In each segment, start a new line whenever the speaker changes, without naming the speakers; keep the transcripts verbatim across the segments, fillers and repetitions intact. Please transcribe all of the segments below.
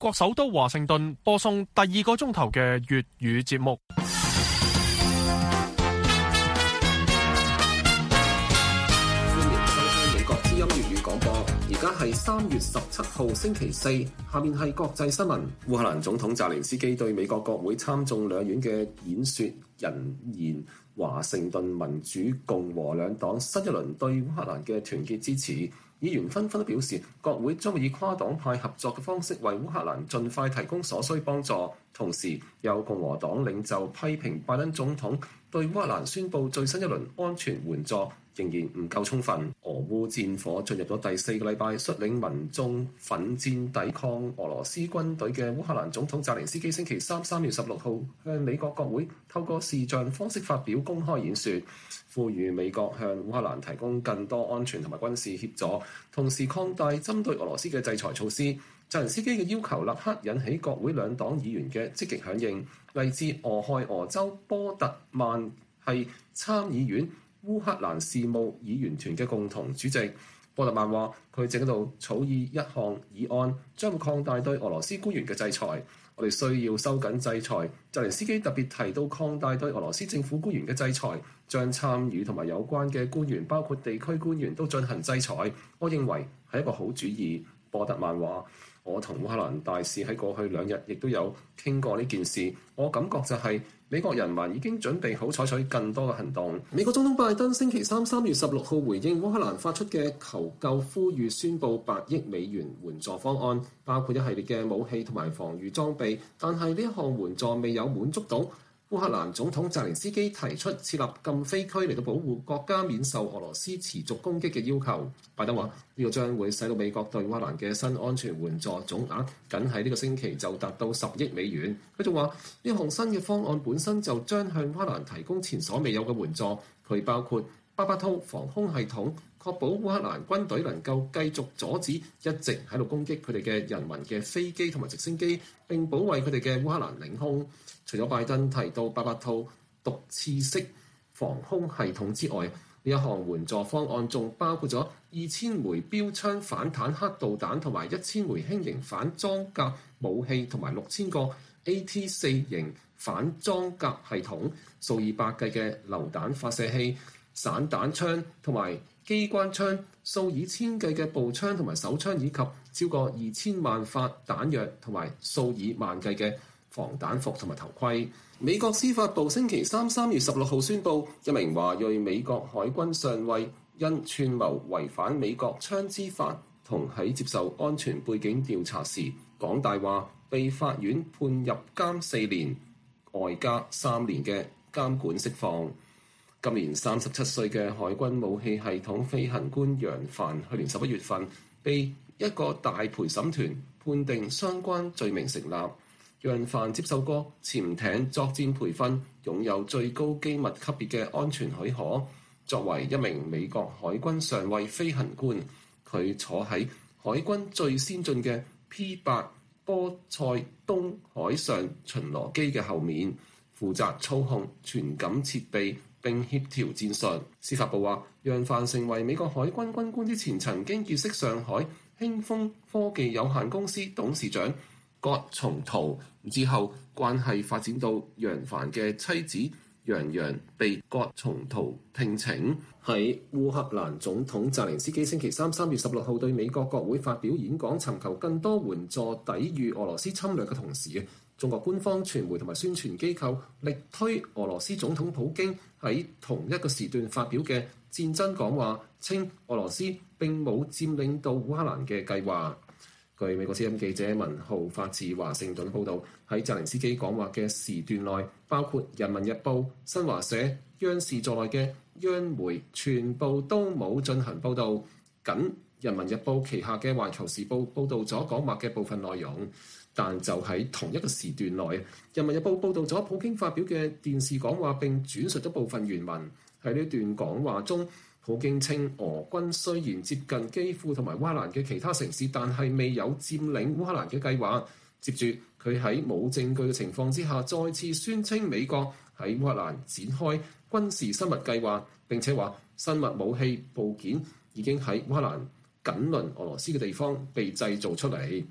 國首都華盛頓播送第二個鐘頭嘅粵語節目。
歡迎收聽美國之音粵語廣播。而家係三月十七號星期四，下面係國際新聞。烏克蘭總統澤連斯基對美國國會參眾兩院嘅演說引言華盛頓民主共和兩黨新一輪對烏克蘭嘅團結支持。議員紛紛都表示，國會將會以跨黨派合作嘅方式為烏克蘭盡快提供所需幫助。同時，有共和黨領袖批評拜登總統對烏克蘭宣布最新一輪安全援助仍然唔夠充分。俄烏戰火進入咗第四個禮拜，率領民眾奮戰抵抗俄羅斯軍隊嘅烏克蘭總統澤連斯基星期三三月十六號向美國國會透過視像方式發表公開演說，呼籲美國向烏克蘭提供更多安全同埋軍事協助，同時擴大針對俄羅斯嘅制裁措施。澤連斯基嘅要求立刻引起國會兩黨議員嘅積極響應。嚟自俄亥俄州波特曼係參議院烏克蘭事務議員團嘅共同主席。波特曼話：佢正喺度草擬一項議案，將會擴大對俄羅斯官員嘅制裁。我哋需要收緊制裁。澤連斯基特別提到擴大對俄羅斯政府官員嘅制裁，將參與同埋有關嘅官員，包括地區官員都進行制裁。我認為係一個好主意。波特曼話：我同烏克蘭大使喺過去兩日亦都有傾過呢件事，我感覺就係美國人民已經準備好採取更多嘅行動。美國總統拜登星期三三月十六號回應烏克蘭發出嘅求救呼籲，宣布八億美元援助方案，包括一系列嘅武器同埋防禦裝備，但係呢一項援助未有滿足到烏克蘭總統澤連斯基提出設立禁飛區嚟到保護國家免受俄羅斯持續攻擊嘅要求。拜登話呢個將會使到美國對烏克蘭嘅新安全援助總額僅喺呢個星期就達到十億美元。佢仲話呢項新嘅方案本身就將向烏克蘭提供前所未有嘅援助，佢包括巴巴兔防空系統，確保烏克蘭軍隊能夠繼續阻止一直喺度攻擊佢哋嘅人民嘅飛機同埋直升機，並保衛佢哋嘅烏克蘭領空。除咗拜登提到巴巴兔毒刺式防空系統之外，呢一項援助方案仲包括咗二千枚標槍反坦克導彈同埋一千枚輕型反裝甲武器，同埋六千個 A T 四 型反裝甲系統，數以百計嘅榴彈發射器、散彈槍同埋機關槍，數以千計嘅步槍同埋手槍，以及超過二千萬發彈藥同埋數以萬計嘅防彈服同埋頭盔。美國司法部星期三三月十六號宣布，一名華裔美國海軍上尉因串謀違反美國槍支法同喺接受安全背景調查時講大話，被法院判入監四年，外加三年嘅監管釋放。今年三十七歲嘅海軍武器系統飛行官楊帆，去年十一月份被一個大陪審團判定相關罪名成立。楊帆接受過潛艇作戰培訓，擁有最高機密級別嘅安全許可。作為一名美國海軍上尉飛行官，佢坐喺海軍最先進嘅 P 八波塞冬海上巡邏機嘅後面，負責操控傳感設備並協調戰術。司法部話，楊帆成為美國海軍軍官之前，曾經結識上海興豐科技有限公司董事長葛松濤，之後關係發展到楊帆嘅妻子楊洋被葛松濤聘請。喺烏克蘭總統澤連斯基星期三三月十六號對美國國會發表演講，尋求更多援助抵禦俄羅斯侵略嘅同時，中國官方傳媒同埋宣傳機構力推俄羅斯總統普京喺同一個時段發表嘅戰爭講話，稱俄羅斯並冇佔領到烏克蘭嘅計劃。據美國之音記者文浩發自華盛頓報導，喺澤連斯基講話嘅時段內，包括《人民日報》、新華社、央視在內嘅央媒全部都冇進行報導。僅《人民日報》旗下嘅《環球時報》報導咗講話嘅部分內容，但就喺同一個時段內，《人民日報》報導咗普京發表嘅電視講話並轉述咗部分原文。喺呢段講話中，普京稱俄軍雖然接近基輔同埋烏克蘭嘅其他城市，但係未有佔領烏克蘭嘅計劃。接住佢喺冇證據嘅情況之下，再次宣稱美國喺烏克蘭展開軍事生物計劃，並且話生物武器部件已經喺烏克蘭緊鄰俄羅斯嘅地方被製造出嚟。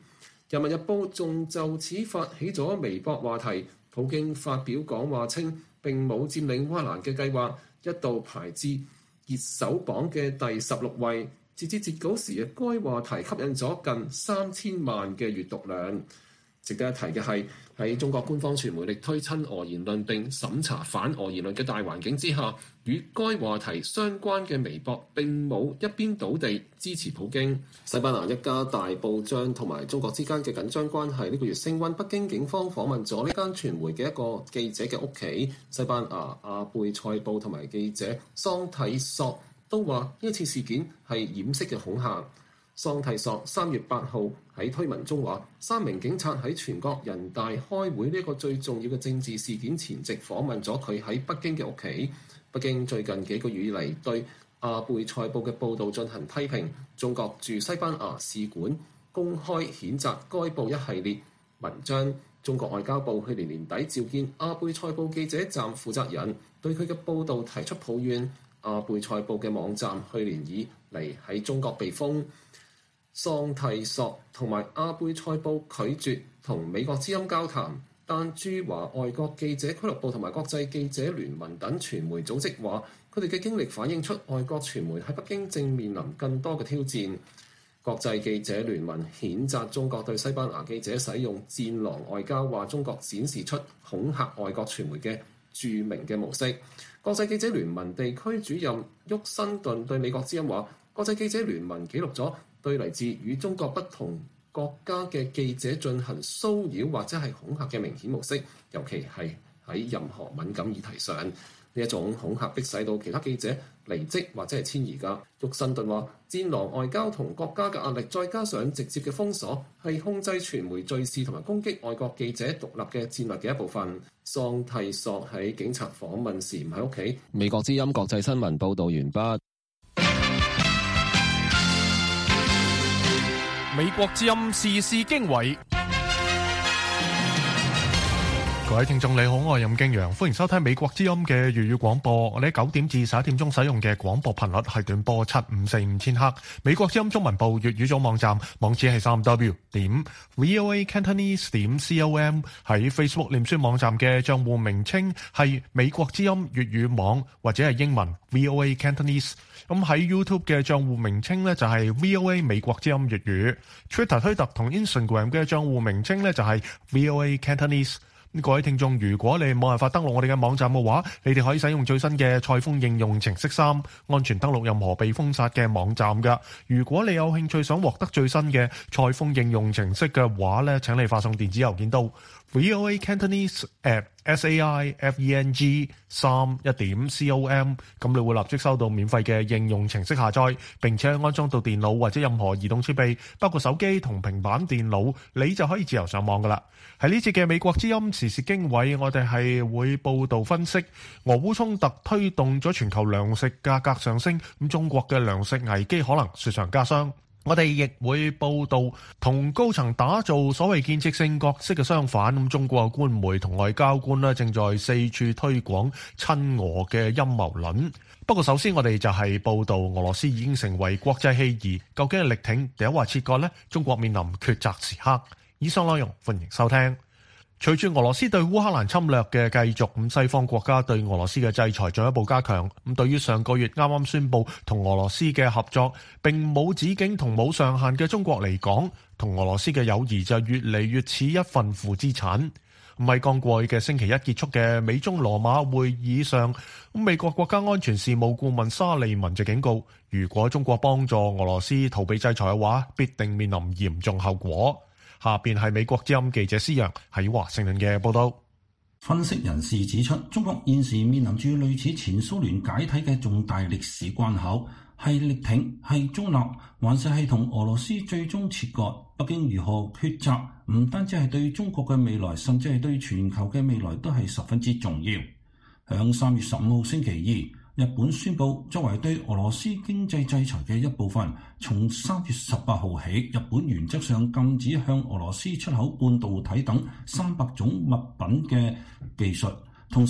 人民日報仲就此發起咗微博話題，普京發表講話稱並冇佔領烏克蘭嘅計劃，一度排至熱搜榜嘅第十六位。截至截稿時，該話題吸引咗近三千萬嘅閱讀量。值得一提嘅係，喺中國官方傳媒力推親俄言論並審查反俄言論嘅大環境之下，與該話題相關嘅微博並冇一邊倒地支持普京。西班牙一家大報章同埋中國之間嘅緊張關係呢個月升溫，北京警方訪問咗呢間傳媒嘅一個記者嘅屋企。西班牙阿貝塞報同埋記者桑蒂索都話呢一次事件係掩飾嘅恐嚇。桑蒂索三月八號喺推文中話，三名警察喺全國人大開會呢一個最重要嘅政治事件前夕訪問咗佢喺北京嘅屋企。北京最近幾個月以嚟對阿貝塞報嘅報導進行批評，中國駐西班牙使館公開譴責該報一系列文章。中國外交部去年年底召見阿貝塞報記者站負責人，對佢嘅報導提出抱怨。阿貝塞報嘅網站去年以嚟喺中國被封。桑蒂索同埋阿貝塞報拒絕同美國之音交談，但駐華外國記者俱樂部同埋國際記者聯盟等傳媒組織話，佢哋嘅經歷反映出外國傳媒喺北京正面臨更多嘅挑戰。國際記者聯盟譴責中國對西班牙記者使用戰狼外交，話中國展示出恐嚇外國傳媒嘅著名嘅模式。國際記者聯盟地區主任沃辛頓對美國之音話，國際記者聯盟記錄咗對嚟自與中國不同國家嘅記者進行騷擾或者係恐嚇嘅明顯模式，尤其係喺任何敏感議題上，呢一種恐嚇迫使到其他記者離職或者係遷移㗎。沃辛頓話，戰狼外交同國家嘅壓力，再加上直接嘅封鎖，係控制傳媒敘事同埋攻擊外國記者獨立嘅戰略嘅一部分。桑蒂索喺警察訪問時唔喺屋企。美國之音國際新聞報導完畢。
美國之音時事經緯，各位聽眾你好，我係任敬陽，歡迎收聽美國之音嘅粵語廣播。我哋喺九點至十一點鐘使用嘅廣播頻率係短波七五四五千赫。美國之音中文部粵語組網站網址係三 w 點 voa cantonese 點 com。喺 Facebook 臉書網站嘅賬戶名稱係美國之音粵語網或者係英文 voa cantonese。咁喺 YouTube 嘅賬戶名稱咧就係 V O A 美國之音粵語 ，Twitter 推特同 Instagram 嘅賬戶名稱咧就係 V O A Cantonese。各位聽眾，如果你冇辦法登錄我哋嘅網站嘅話，你哋可以使用最新嘅賽風應用程式三，安全登錄任何被封殺嘅網站噶。如果你有興趣想獲得最新嘅賽風應用程式嘅話咧，請你發送電子郵件到 V O A Cantonese at S A I F E N G 三一點 C O M， 咁你會立即收到免費嘅應用程式下載，並且安裝到電腦或者任何移動設備，包括手機同平板電腦，你就可以自由上網噶啦。喺呢節嘅美國之音時事經緯，我哋係會報道分析俄烏衝突推動咗全球糧食價格上升，咁中國嘅糧食危機可能雪上加霜。我哋亦會報道同高層打造所謂建設性角色嘅相反，咁中國嘅官媒同外交官咧正在四處推廣親俄嘅陰謀論。不過首先我哋就係報道俄羅斯已經成為國際棄兒，究竟係力挺定話切割呢？中國面臨抉擇時刻。以上內容歡迎收聽。隨住俄羅斯對烏克蘭侵略嘅繼續，咁西方國家對俄羅斯嘅制裁進一步加強。咁對於上個月啱啱宣布同俄羅斯嘅合作並冇止境同冇上限嘅中國嚟講，同俄羅斯嘅友誼就越嚟越似一份負資產。咁喺剛過去嘅星期一結束嘅美中羅馬會議上，咁美國國家安全事務顧問沙利文就警告，如果中國幫助俄羅斯逃避制裁嘅話，必定面臨嚴重後果。下邊係美國之音記者施洋喺華盛頓嘅報道。
分析人士指出，中國現時面臨住類似前蘇聯解體嘅重大歷史關口，係力挺，係中立，還是係同俄羅斯最終切割？北京如何抉擇，唔單止係對中國嘅未來，甚至係對全球嘅未來都係十分之重要。響三月十五號星期二，日本宣布作為對俄羅斯經濟制裁嘅一部分，從三月十八號起，日本原則上禁止向俄羅斯出口半導體等三百種物品嘅技術。同時，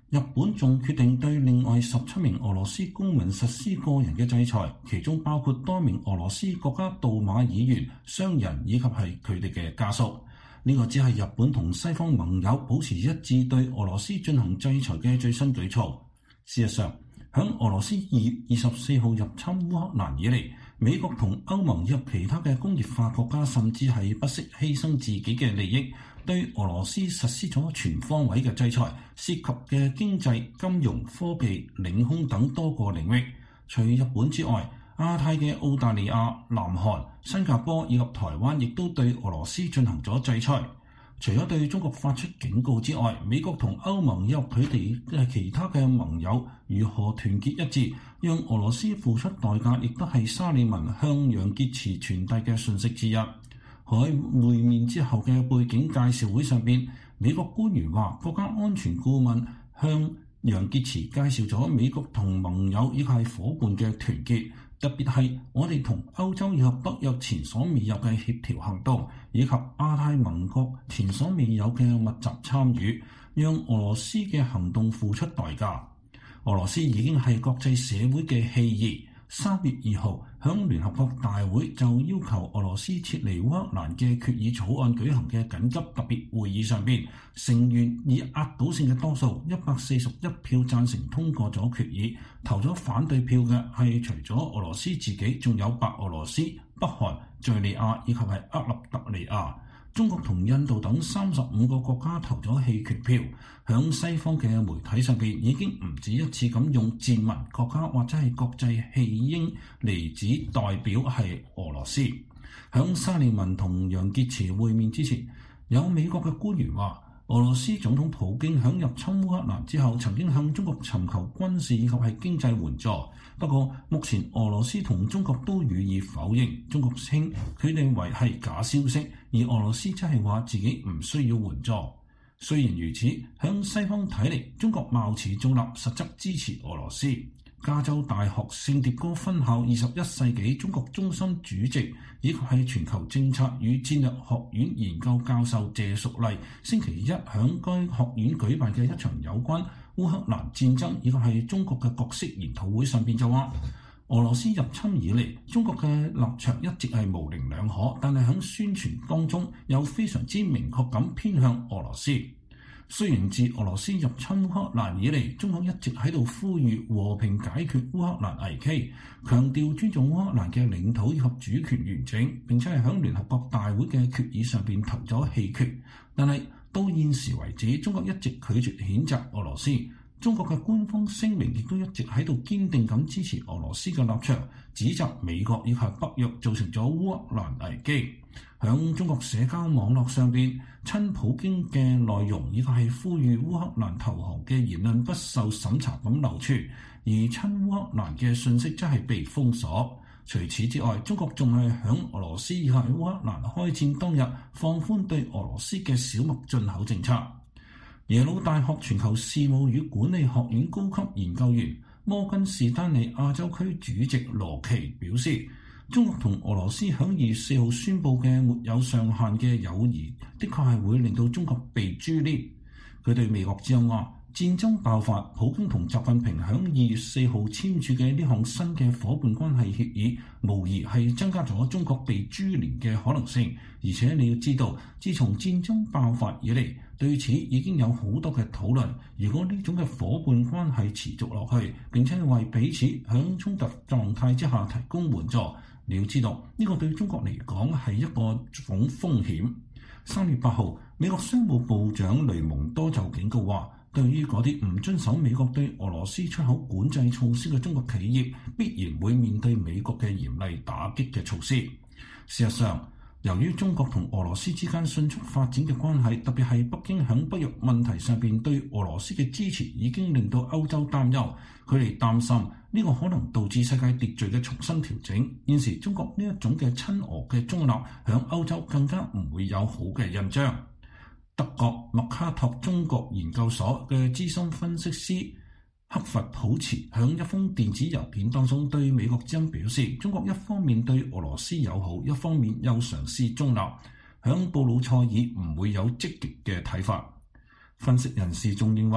日本仲決定對另外十七名俄羅斯公民實施個人嘅制裁，其中包括多名俄羅斯國家杜馬議員、商人以及係佢哋嘅家屬。呢、這個只係日本同西方盟友保持一致對俄羅斯進行制裁嘅最新舉措。事實上，響俄羅斯二月二十四號入侵烏克蘭以嚟，美國同歐盟以及其他嘅工業化國家甚至係不惜犧牲自己嘅利益，對俄羅斯實施咗全方位嘅制裁，涉及嘅經濟、金融、科技、領空等多個領域。除日本之外，亞太嘅澳大利亞、南韓、新加坡以及台灣亦都對俄羅斯進行咗制裁。除咗對中國發出警告之外，美國同歐盟以及佢哋嘅其他嘅盟友如何團結一致，讓俄羅斯付出代價，亦都係沙利文向楊潔篪傳遞嘅訊息之一。喺會面之後嘅背景介紹會上邊，美國官員話國家安全顧問向楊潔篪介紹咗美國同盟友以及係夥伴嘅團結，特別係我哋同歐洲以及北約前所未有嘅協調行動，以及亞太盟國前所未有嘅密集參與，讓俄羅斯嘅行動付出代價。俄羅斯已經係國際社會嘅棄兒。三月二號，響聯合國大會就要求俄羅斯撤離烏克蘭嘅決議草案舉行嘅緊急特別會議上邊，成員以壓倒性嘅多數一百四十一票贊成通過咗決議，投咗反對票嘅係除咗俄羅斯自己，仲有白俄羅斯、北韓、敘利亞以及係厄立特里亞。中國同印度等三十五個國家投咗棄權票，響西方嘅媒體上邊已經唔止一次咁用賤民國家或者係國際棄嬰嚟指代表係俄羅斯。響沙利文同楊潔篪會面之前，有美國嘅官員話，俄羅斯總統普京響入侵烏克蘭之後，曾經向中國尋求軍事以及係經濟援助。不過目前俄羅斯同中國都予以否認，中國稱佢哋為係假消息，而俄羅斯則係話自己唔需要援助。雖然如此，響西方睇嚟，中國貌似中立，實則支持俄羅斯。加州大學聖迭戈分校二十一世紀中國中心主席以及係全球政策與戰略學院研究教授謝淑麗，星期一響該學院舉辦嘅一場有關烏克蘭戰爭以及係中國嘅角色研討會上邊就話，俄羅斯入侵以嚟，中國嘅立場一直係模棱兩可，但係喺宣傳當中又非常之明確咁偏向俄羅斯。雖然自俄羅斯入侵烏克蘭以嚟，中國一直喺度呼籲和平解決烏克蘭危機，強調尊重烏克蘭嘅領土以及主權完整，並且係響聯合國大會嘅決議上邊投咗棄權。但係到現時為止，中國一直拒絕譴責俄羅斯。中國嘅官方聲明亦都一直喺度堅定咁支持俄羅斯嘅立場，指責美國以及北約造成咗烏克蘭危機。響中國社交網絡上邊，親普京嘅內容以及係呼籲烏克蘭投降嘅言論不受審查咁流傳，而親烏克蘭嘅信息則係被封鎖。除此之外，中國仲係響俄羅斯以及烏克蘭開戰當日放寬對俄羅斯嘅小麥進口政策。耶魯大學全球事務與管理學院高級研究員摩根士丹利亞洲區主席羅奇表示，中國同俄羅斯響二月四號宣布嘅沒有上限嘅友誼，的確係會令到中國被株連。佢對美國之音話，戰爭爆發，普京同習近平響二月四號簽署嘅呢項新嘅伙伴關係協議，無疑係增加咗中國被株連嘅可能性。而且你要知道，自從戰爭爆發以嚟，對此已經有好多嘅討論。如果呢種嘅伙伴關係持續落去，並且為彼此響衝突狀態之下提供援助，你要知道呢個對中國嚟講係一個種風險。三月八號，美國商務部長雷蒙多就警告話，對於嗰啲唔遵守美國對俄羅斯出口管制措施嘅中國企業，必然會面對美國嘅嚴厲打擊嘅措施。事實上，由於中國同俄羅斯之間迅速發展嘅關係，特別係北京響北約問題上邊對俄羅斯嘅支持，已經令到歐洲擔憂。佢哋擔心呢個可能導致世界秩序嘅重新調整。現時中國呢一種嘅親俄嘅中立，響歐洲更加唔會有好嘅印象。德國麥卡托中國研究所嘅資深分析師克弗普茨響一封電子郵件當中對美國之音表示，中國一方面對俄羅斯友好，一方面又嘗試中立，響布魯塞爾唔會有積極嘅睇法。分析人士仲認為，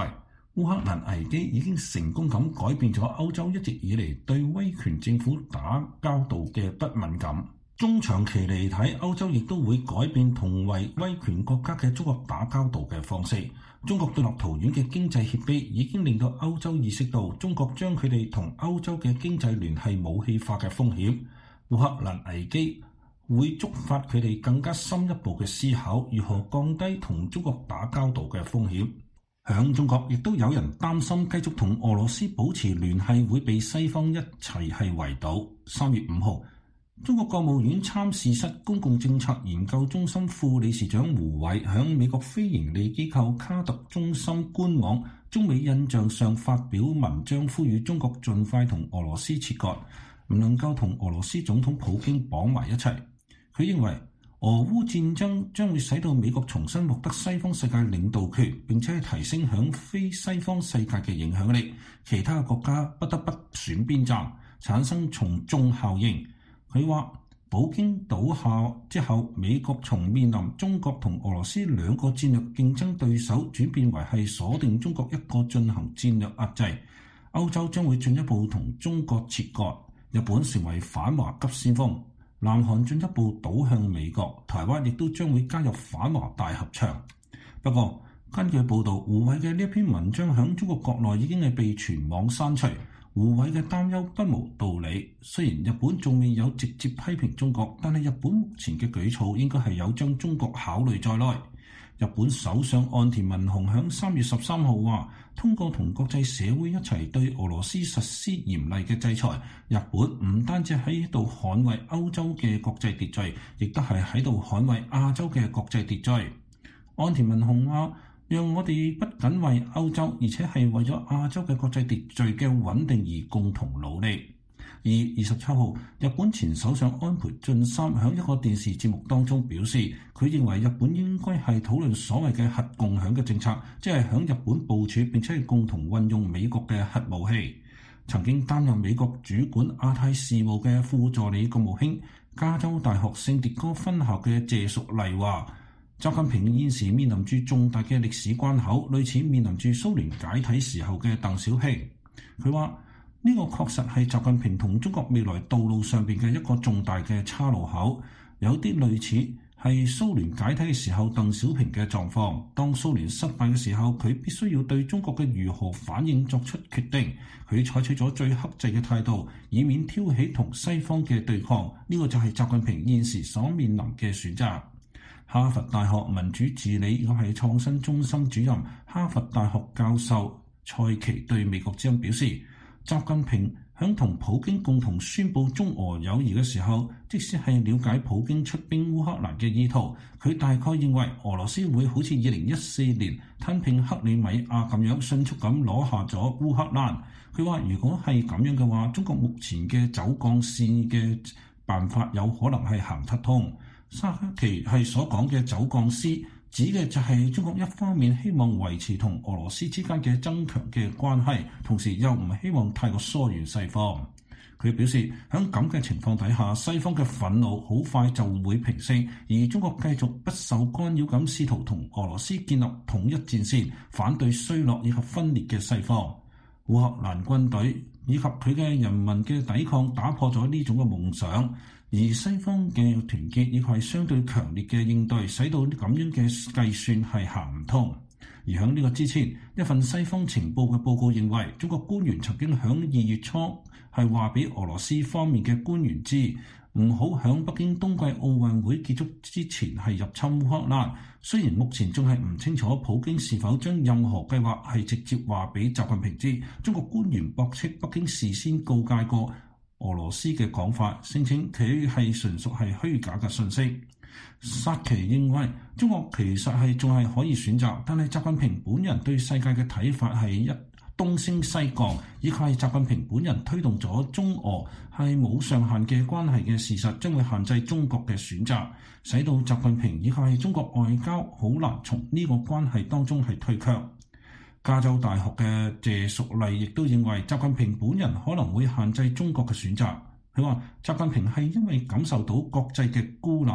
烏克蘭危機已經成功咁改變咗歐洲一直以嚟對威權政府打交道嘅不敏感。中長期嚟睇，歐洲亦都會改變同為威權國家嘅中國打交道嘅方式。中國對立陶宛嘅經濟脅迫已經令到歐洲意識到中國將佢哋同歐洲嘅經濟聯繫武器化嘅風險。烏克蘭危機會觸發佢哋更加深一步嘅思考，如何降低同中國打交道嘅風險。響中國亦都有人擔心繼續同俄羅斯保持聯繫會被西方一齊係圍堵。三月五號，中國國務院參事室公共政策研究中心副理事長胡偉響美國非營利機構卡特中心官網中美印象上發表文章，呼籲中國盡快同俄羅斯切割，唔能夠同俄羅斯總統普京綁埋一齊。佢認為俄烏戰爭將會使到美國重新獲得西方世界領導權，並且係提升響非西方世界嘅影響力，其他國家不得不選邊站，產生從眾效應。佢話普京倒下之後，美國從面臨中國同俄羅斯兩個戰略競爭對手，轉變為係鎖定中國一個進行戰略壓制。歐洲將會進一步同中國切割，日本成為反華急先鋒，南韓進一步倒向美國，台灣亦都將會加入反華大合唱。不過根據報導，胡偉嘅呢一篇文章喺中國國內已經係被全網刪除。胡偉嘅擔憂不無道理，雖然日本仲未有直接批評中國，但係日本目前嘅舉措應該係有將中國考慮在內。日本首相岸田文雄響三月十三號話，通過同國際社會一齊對俄羅斯實施嚴厲嘅制裁，日本唔單止喺度捍衛歐洲嘅國際秩序，亦都係喺度捍衛亞洲嘅國際秩序。岸田文雄話，讓我哋不僅為歐洲，而且係為咗亞洲嘅國際秩序嘅穩定而共同努力。而二十七號，日本前首相安倍晉三喺一個電視節目當中表示，佢認為日本應該係討論所謂嘅核共享嘅政策，即係喺日本部署並且係共同運用美國嘅核武器。曾經擔任美國主管亞太事務嘅副助理國務卿、加州大學聖迭戈分校嘅謝淑麗話，習近平現時面臨住重大嘅歷史關口，類似面臨住蘇聯解體時候嘅鄧小平。佢話呢個確實係習近平同中國未來道路上邊嘅一個重大嘅岔路口，有啲類似係蘇聯解體嘅時候鄧小平嘅狀況。當蘇聯失敗嘅時候，佢必須要對中國嘅如何反應作出決定，佢採取咗最克制嘅態度，以免挑起同西方嘅對抗。呢個就係習近平現時所面臨嘅選擇。哈佛大學民主治理以及係創新中心主任、哈佛大學教授蔡奇對美國之音表示，習近平響同普京共同宣布中俄友誼嘅時候，即使係了解普京出兵烏克蘭嘅意圖，佢大概認為俄羅斯會好似二零一四年吞併克里米亞咁樣迅速咁攞下咗烏克蘭。佢話如果係咁樣嘅話，中國目前嘅走鋼線嘅辦法有可能係行得通。沙奇係所講嘅走鋼絲，指嘅就係中國一方面希望維持同俄羅斯之間嘅增強嘅關係，同時又唔希望太過疏遠西方。佢表示喺咁嘅情況底下，西方嘅憤怒好快就會平息，而中國繼續不受干擾咁試圖同俄羅斯建立統一戰線，反對衰落以及分裂嘅西方。烏克蘭軍隊以及佢嘅人民嘅抵抗打破咗呢種嘅夢想。而西方嘅團結亦係相對強烈嘅應對，使到咁樣嘅計算係行唔通。而喺呢個之前，一份西方情報嘅報告認為，中國官員曾經喺二月初係話俾俄羅斯方面嘅官員知，唔好喺北京冬季奧運會結束之前係入侵烏克蘭。雖然目前仲係唔清楚普京是否將任何計劃係直接話俾習近平知，中國官員駁斥北京事先告誡過俄羅斯嘅講法，聲稱佢係純屬係虛假嘅信息。薩奇認為中國其實係仲係可以選擇，但係習近平本人對世界嘅睇法係一東升西降，以及係習近平本人推動咗中俄係冇上限嘅關係嘅事實，將會限制中國嘅選擇，使到習近平以及係中國外交好難從呢個關係當中係退卻。加州大學嘅謝淑麗亦都認為習近平本人可能會限制中國嘅選擇。佢話習近平係因為感受到國際嘅孤立，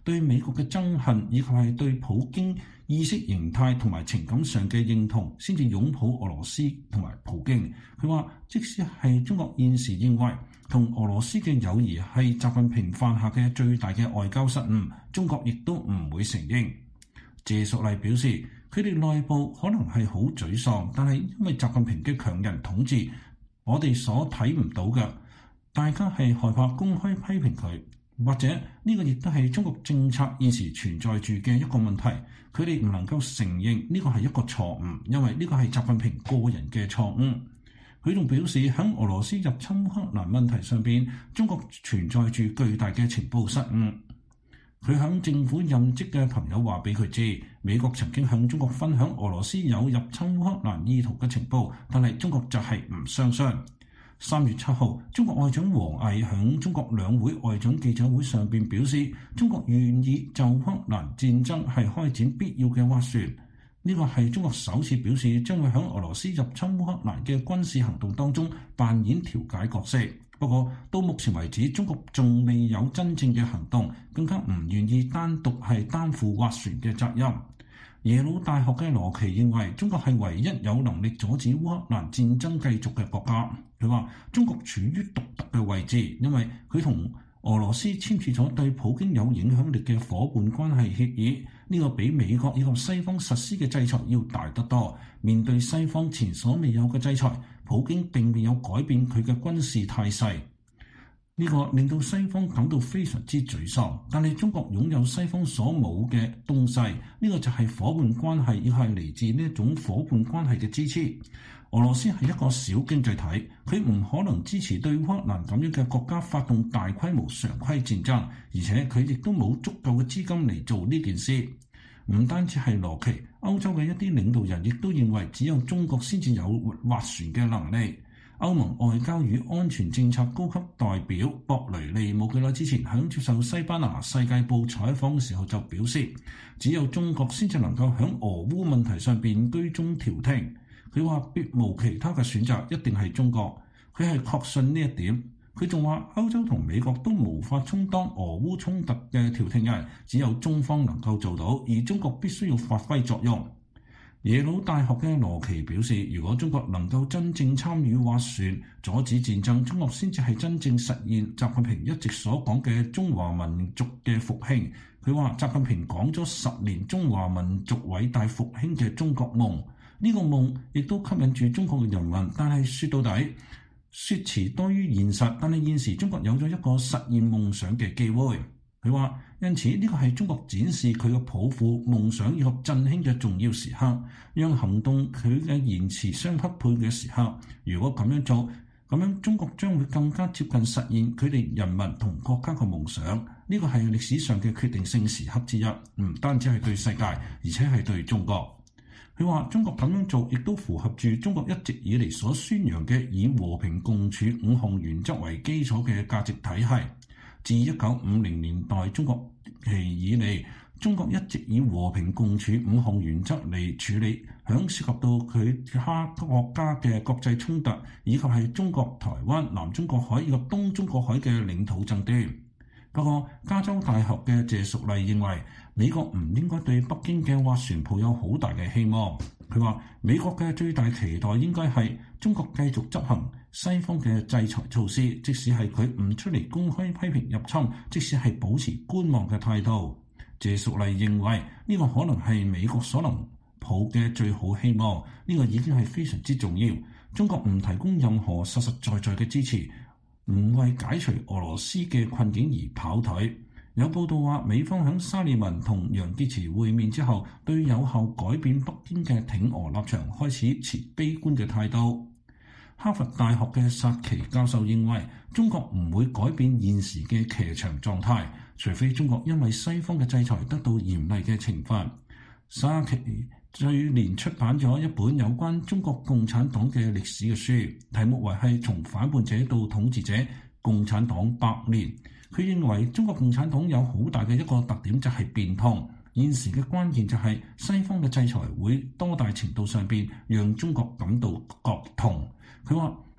對美國嘅憎恨，以及係對普京意識形態同埋情感上嘅認同，先至擁抱俄羅斯同埋普京。佢話，即使係中國現時認為同俄羅斯嘅友誼係習近平犯下嘅最大嘅外交失誤，中國亦都唔會承認。謝淑麗表示，佢哋內部可能係好沮喪，但係因為習近平嘅強人統治，我哋所睇唔到嘅，大家係害怕公開批評佢。或者呢個亦都係中國政策現時存在住嘅一個問題，佢哋唔能夠承認呢個係一個錯誤，因為呢個係習近平個人嘅錯誤。佢仲表示，喺俄羅斯入侵烏克蘭問題上邊，中國存在住巨大嘅情報失誤。佢響政府任職嘅朋友話俾佢知，美國曾經向中國分享俄羅斯有入侵烏克蘭意圖嘅情報，但係中國就係唔相信。三月七號，中國外長王毅響中國兩會外長記者會上邊表示，中國願意就烏克蘭戰爭係開展必要嘅斡旋。呢個係中國首次表示將會響俄羅斯入侵烏克蘭嘅軍事行動當中扮演調解角色。不過到目前為止，中國仲未有真正嘅行動，更加唔願意單獨係擔負斡旋嘅責任。耶魯大學嘅羅奇認為，中國係唯一有能力阻止烏克蘭戰爭繼續嘅國家。佢話中國處於獨特嘅位置，因為佢同俄羅斯簽署咗對普京有影響力嘅伙伴關係協議，呢個比美國以及西方實施嘅制裁要大得多。面對西方前所未有嘅制裁，普京並未有改變佢嘅軍事態勢。呢個令到西方感到非常之沮喪，但係中國擁有西方所冇嘅東西，呢個就係伙伴關係，亦係嚟自呢一種伙伴關係嘅支持。俄羅斯係一個小經濟體，佢唔可能支持對烏克蘭咁樣嘅國家發動大規模常規戰爭，而且佢亦都冇足夠嘅資金嚟做呢件事。唔單止係羅奇，歐洲嘅一啲領導人亦都認為只有中國先至有斡旋嘅能力。歐盟外交與安全政策高級代表博雷利冇幾耐之前喺接受西班牙世界報採訪嘅時候就表示，只有中國先至能夠喺俄烏問題上邊居中調停。佢話別無其他嘅選擇，一定係中國。佢係確信呢一點。佢仲話歐洲同美國都無法充當俄烏衝突嘅調停人，只有中方能夠做到，而中國必須要發揮作用。耶魯大學嘅羅奇表示，如果中國能夠真正參與斡旋，阻止戰爭，中國先至係真正實現習近平一直所講嘅中華民族嘅復興。佢話習近平講咗十年中華民族偉大復興嘅中國夢。呢個夢亦都吸引住中國嘅人民，但係說到底，説詞多於現實。但係現時中國有咗一個實現夢想嘅機會。佢話，因此呢個係中國展示佢嘅抱負、夢想以及振興嘅重要時刻，讓行動佢嘅言辭相匹配嘅時刻。如果咁樣做，咁樣中國將會更加接近實現佢哋人民同國家嘅夢想。呢個係歷史上嘅決定性時刻之一，唔單止係對世界，而且係對中國。佢話中國咁樣做亦都符合住中國一直以嚟所宣揚嘅以和平共處五項原則為基礎嘅價值體系。自一九五零年代中國期以嚟，中國一直以和平共處五項原則嚟處理響涉及到佢其他國家嘅國際衝突，以及係中國台灣、南中國海以及東中國海嘅領土爭端。不過，加州大學嘅謝淑麗認為，美國唔應該對北京嘅斡旋抱有好大嘅希望。佢話，美國嘅最大期待應該係中國繼續執行西方嘅制裁措施，即使係佢唔出嚟公開批評入侵，即使係保持觀望嘅態度。謝淑麗認為，呢個可能係美國所能抱嘅最好希望，呢個已經係非常之重要。中國唔提供任何實實在在嘅支持，唔為解除俄羅斯嘅困境而跑腿。有報道話，美方喺沙利文同楊潔篪會面之後，對有效改變北京嘅挺俄立場開始持悲觀嘅態度。哈佛大學嘅薩奇教授認為，中國唔會改變現時嘅騎牆狀態，除非中國因為西方嘅制裁得到嚴厲嘅懲罰。薩奇去年出版咗一本有關中國共產黨嘅歷史嘅書，題目為係從反叛者到統治者，共產黨百年。佢認為中國共產黨有好大嘅一個特點就係變通，現時嘅關鍵就係西方嘅制裁會多大程度上邊讓中國感到覺痛。佢話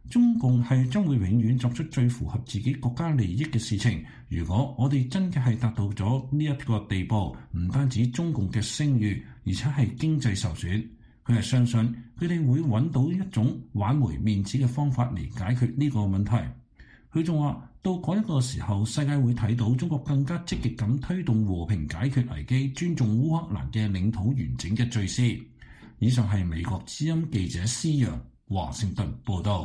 中共係將會永遠作出最符合自己國家利益嘅事情。如果我哋真嘅係達到咗呢一個地步，唔單止中共嘅聲譽，而且係經濟受損。佢係相信佢哋會揾到一種挽回面子嘅方法嚟解決呢個問題。佢仲話，到嗰一個時候，世界會睇到中國更加積極咁推動和平解決危機、尊重烏克蘭嘅領土完整嘅敘事。以上係美國之音記者施陽華盛頓報道。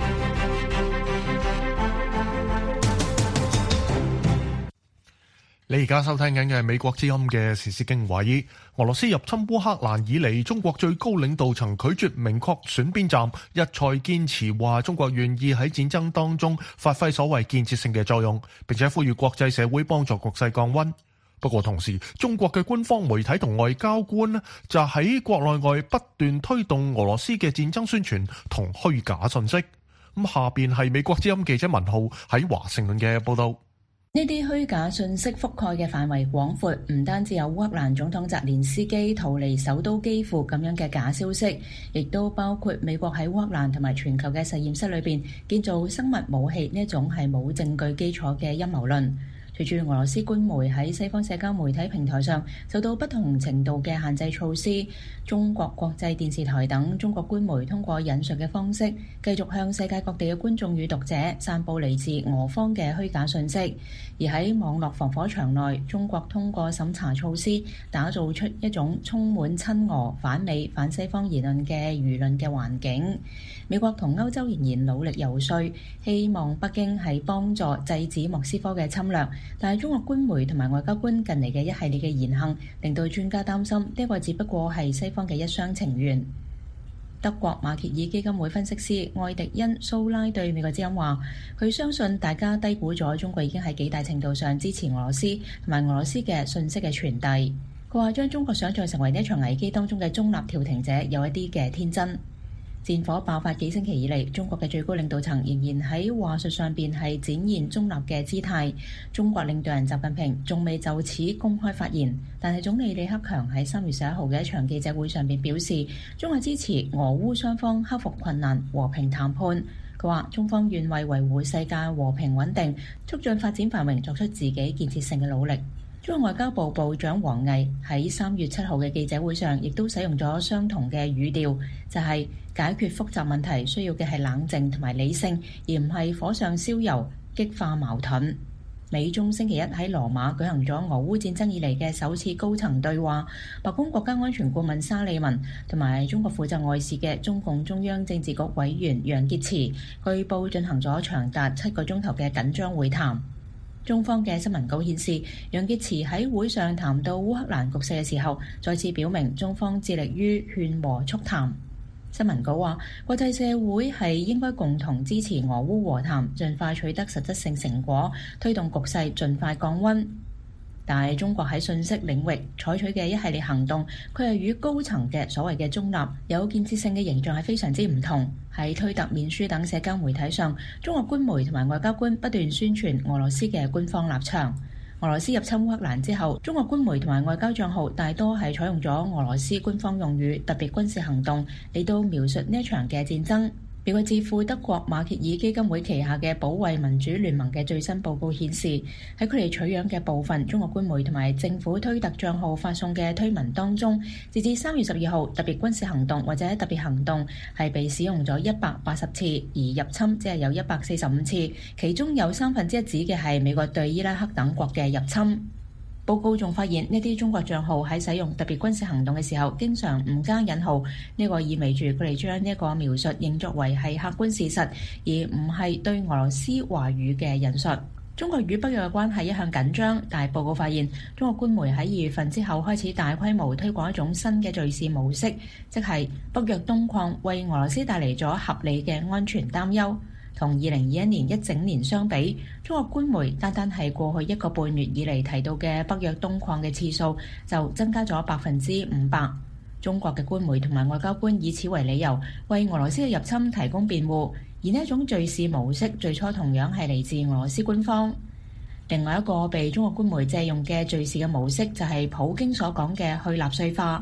你而家收聽緊嘅係美國之音嘅時事經緯。俄羅斯入侵烏克蘭以嚟，中國最高領導層拒絕明確選邊站，一再堅持話中國願意喺戰爭當中發揮所謂建設性嘅作用，並且呼籲國際社會幫助局勢降溫。不過同時，中國嘅官方媒體同外交官呢，就喺國內外不斷推動俄羅斯嘅戰爭宣傳同虛假信息。咁下邊係美國之音記者文浩喺華盛頓嘅報道。
呢啲虛假信息覆蓋嘅範圍廣闊，唔單止有烏克蘭總統澤連斯基逃離首都基輔咁樣嘅假消息，亦都包括美國喺烏克蘭同埋全球嘅實驗室裏邊建造生物武器呢一種係冇證據基礎嘅陰謀論。隨住俄羅斯官媒喺西方社交媒體平台上受到不同程度嘅限制措施，中國國際電視台等中國官媒通過引述嘅方式，繼續向世界各地嘅觀眾與讀者散佈嚟自俄方嘅虛假信息。而喺網絡防火牆內，中國通過審查措施，打造出一種充滿親俄、反美、反西方言論嘅輿論嘅環境。美國同歐洲仍然努力遊說，希望北京係幫助制止莫斯科嘅侵略。但係中國官媒同埋外交官近嚟嘅一系列嘅言行，令到專家擔心呢個只不過係西方嘅一廂情願。德國馬歇爾基金會分析師愛迪恩蘇拉對美國之音話，佢相信大家低估咗中國已經喺幾大程度上支持俄羅斯同埋俄羅斯嘅信息嘅傳遞。佢話將中國想像成為呢一場危機當中嘅中立調停者，有一啲嘅天真。戰火爆發幾星期以嚟，中國嘅最高領導層仍然喺話術上邊係展現中立嘅姿態。中國領導人習近平仲未就此公開發言，但係總理李克強喺三月十一號嘅一場記者會上邊表示，中國支持俄烏雙方克服困難、和平談判。佢話中方願為維護世界和平穩定、促進發展繁榮作出自己建設性嘅努力。中國外交部部長王毅喺三月七號嘅記者會上，亦都使用咗相同嘅語調，就係解決複雜問題需要嘅係冷靜同埋理性，而唔係火上燒油、激化矛盾。美中星期一喺羅馬舉行咗俄烏戰爭以嚟嘅首次高層對話，白宮國家安全顧問沙利文同埋中國負責外事嘅中共中央政治局委員楊潔篪據報進行咗長達七個鐘頭嘅緊張會談。中方嘅新聞稿顯示，楊潔篪喺會上談到烏克蘭局勢嘅時候，再次表明中方致力於勸和促談。新聞稿話，國際社會係應該共同支持俄烏和談，盡快取得實質性成果，推動局勢盡快降溫。但係中國喺信息領域採取嘅一系列行動，佢係與高層嘅所謂嘅中立有建設性嘅形象係非常之唔同。喺推特、面書等社交媒體上，中國官媒同埋外交官不斷宣傳俄羅斯嘅官方立場。俄羅斯入侵烏克蘭之後，中國官媒同埋外交帳號大多係採用咗俄羅斯官方用語特別軍事行動嚟到描述呢一場嘅戰爭。美國智庫德國馬歇爾基金會旗下嘅保衛民主聯盟嘅最新報告顯示，喺佢哋取樣嘅部分中國官媒同埋政府推特帳號發送嘅推文當中，截至三月十二號，特別軍事行動或者特別行動係被使用咗一百八十次，而入侵只係有一百四十五次，其中有三分之一指嘅係美國對伊拉克等國嘅入侵。報告仲發現，呢啲中國帳號喺使用特別軍事行動嘅時候，經常唔加引號，呢個意味住佢哋將呢一個描述認作為係客觀事實，而唔係對俄羅斯話語嘅引述。中國與北約嘅關係一向緊張，但係報告發現，中國官媒喺二月份之後開始大規模推廣一種新嘅敘事模式，即係北約東擴為俄羅斯帶嚟咗合理嘅安全擔憂。同二零二一年一整年相比，中國官媒單單係過去一個半月以嚟提到嘅北約東擴嘅次數就增加咗百分之五百。中國嘅官媒同埋外交官以此為理由，為俄羅斯嘅入侵提供辯護，而呢一種敘事模式最初同樣係嚟自俄羅斯官方。另外一個被中國官媒借用嘅敘事嘅模式就係普京所講嘅去納粹化。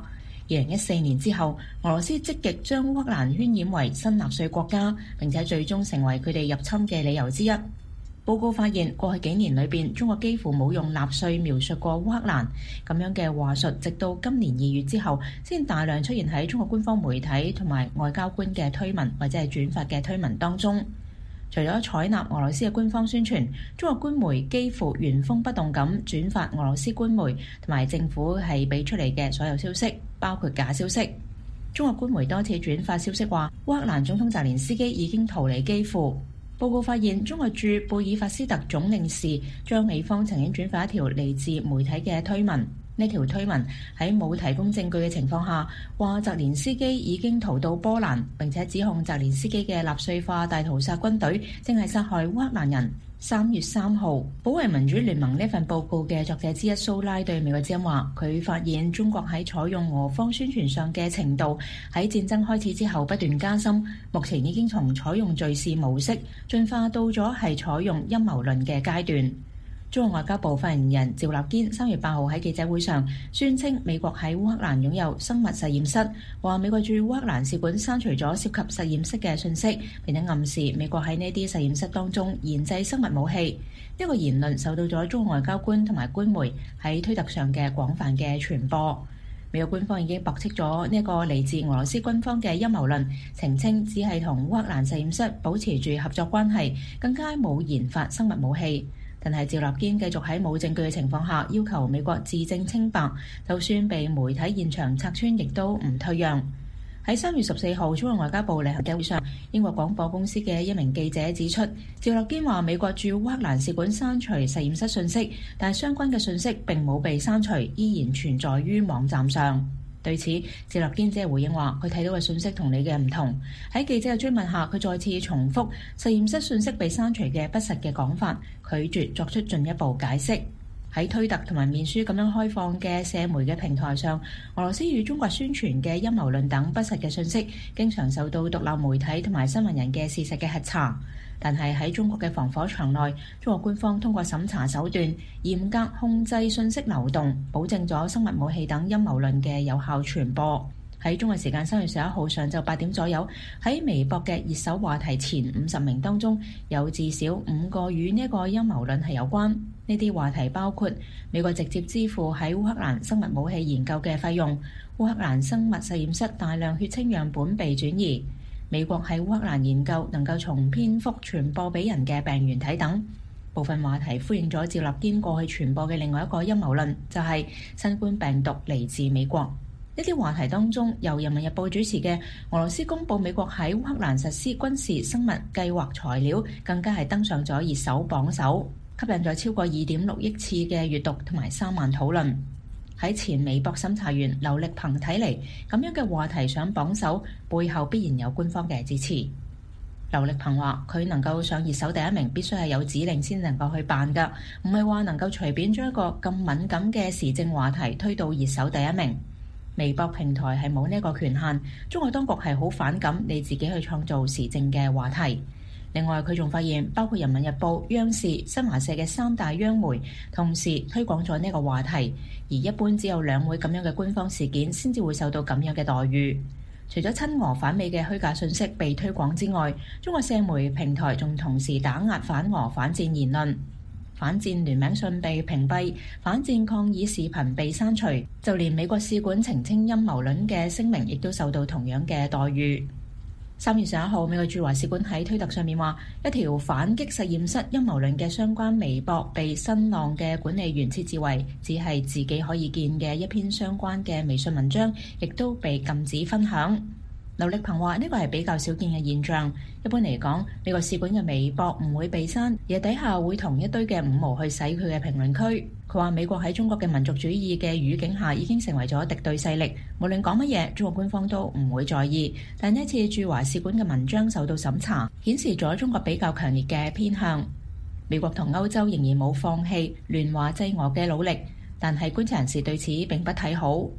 二零一四年之後，俄羅斯積極將烏克蘭渲染為新納粹國家，並且最終成為佢哋入侵嘅理由之一。報告發現，過去幾年裏邊，中國幾乎冇用納粹描述過烏克蘭咁樣嘅話術，直到今年二月之後，先大量出現喺中國官方媒體同埋外交官嘅推文或者係轉發嘅推文當中。除咗採納俄羅斯嘅官方宣傳，中國官媒幾乎原封不動咁轉發俄羅斯官媒同埋政府係俾出嚟嘅所有消息，包括假消息。中國官媒多次轉發消息話，烏克蘭總統澤連斯基已經逃離基輔。報告發現，中國駐貝爾法斯特總領事將美方曾經轉發一條嚟自媒體嘅推文。呢條推文喺冇提供證據嘅情況下，話澤連斯基已經逃到波蘭，並且指控澤連斯基嘅納粹化大屠殺軍隊正係殺害烏克蘭人。三月三號，保衛民主聯盟呢份報告嘅作者之一蘇拉對美國之音話，佢發現中國喺採用俄方宣傳上嘅程度喺戰爭開始之後不斷加深，目前已經從採用敘事模式進化到咗係採用陰謀論嘅階段。中國外交部發言人趙立堅三月八號喺記者會上宣稱，美國喺烏克蘭擁有生物實驗室，話美國駐烏克蘭使館刪除咗涉及實驗室嘅信息，並且暗示美國喺呢啲實驗室當中研製生物武器。呢個言論受到咗中國外交官同埋官媒喺推特上嘅廣泛嘅傳播。美國官方已經駁斥咗呢一個嚟自俄羅斯軍方嘅陰謀論，澄清只係同烏克蘭實驗室保持住合作關係，更加冇研發生物武器。但係趙立堅繼續喺冇證據嘅情況下要求美國自證清白，就算被媒體現場拆穿，亦都唔退讓。喺三月十四號，中國外交部例行記者會上，英國廣播公司嘅一名記者指出，趙立堅話美國駐烏克蘭使館刪除實驗室信息，但係相關嘅信息並冇被刪除，依然存在於網站上。對此，趙立堅只係回應話，佢睇到嘅信息同你嘅唔同。喺記者嘅追問下，佢再次重複實驗室信息被刪除嘅不實嘅講法，拒絕作出進一步解釋。喺推特同埋面書咁樣開放嘅社媒嘅平台上，俄羅斯與中國宣傳嘅陰謀論等不實嘅信息，經常受到獨立媒體同埋新聞人嘅事實嘅核查。但係喺中國嘅防火牆內，中國官方通過審查手段，嚴格控制信息流動，保證咗生物武器等陰謀論嘅有效傳播。喺中國時間三月十一號上晝八點左右，喺微博嘅熱搜話題前五十名當中，有至少五個與呢個陰謀論係有關。呢啲話題包括美國直接支付喺烏克蘭生物武器研究嘅費用，烏克蘭生物實驗室大量血清樣本被轉移，美國喺烏克蘭研究能夠從蝙蝠傳播俾人嘅病原體等。部分話題呼應咗趙立堅過去傳播嘅另外一個陰謀論，就係、是、新冠病毒嚟自美國。呢啲話題當中，由人民日報主持嘅俄羅斯公佈美國喺烏克蘭實施軍事生物計劃材料，更加係登上咗熱搜榜首，吸引咗超過二點六億次嘅閱讀同埋三萬討論。喺前微博審查員劉力鵬睇嚟，咁樣嘅話題上榜首，背後必然有官方嘅支持。劉力鵬話：佢能夠上熱搜第一名，必須係有指令先能夠去辦㗎，唔係話能夠隨便將一個咁敏感嘅時政話題推到熱搜第一名。微博平台係冇呢個權限，中國當局係好反感你自己去創造時政嘅話題。另外，佢仲發現，包括人民日報、央視、新華社嘅三大央媒，同時推廣咗呢個話題，而一般只有兩會咁樣嘅官方事件，先至會受到咁樣嘅待遇。除咗親俄反美嘅虛假信息被推廣之外，中國社媒平台仲同時打壓反俄反戰言論。反戰聯名信被屏蔽，反戰抗議視頻被刪除，就連美國使館澄清陰謀論嘅聲明，亦都受到同樣嘅待遇。三月十一號，美國駐華使館喺推特上面話，一條反擊實驗室陰謀論嘅相關微博被新浪嘅管理員設置為只係自己可以見嘅一篇相關嘅微信文章，亦都被禁止分享。劉力鵬話：呢個係比較少見嘅現象。一般嚟講，美國使館嘅微博唔會被刪，而底下會同一堆嘅五毛去洗佢嘅評論區。佢話美國喺中國嘅民族主義嘅語境下已經成為咗敵對勢力，無論講乜嘢，中國官方都唔會在意。但呢次駐華使館嘅文章受到審查，顯示咗中國比較強烈嘅偏向。美國同歐洲仍然冇放棄聯華制俄嘅努力，但係觀察人士對此並不睇好。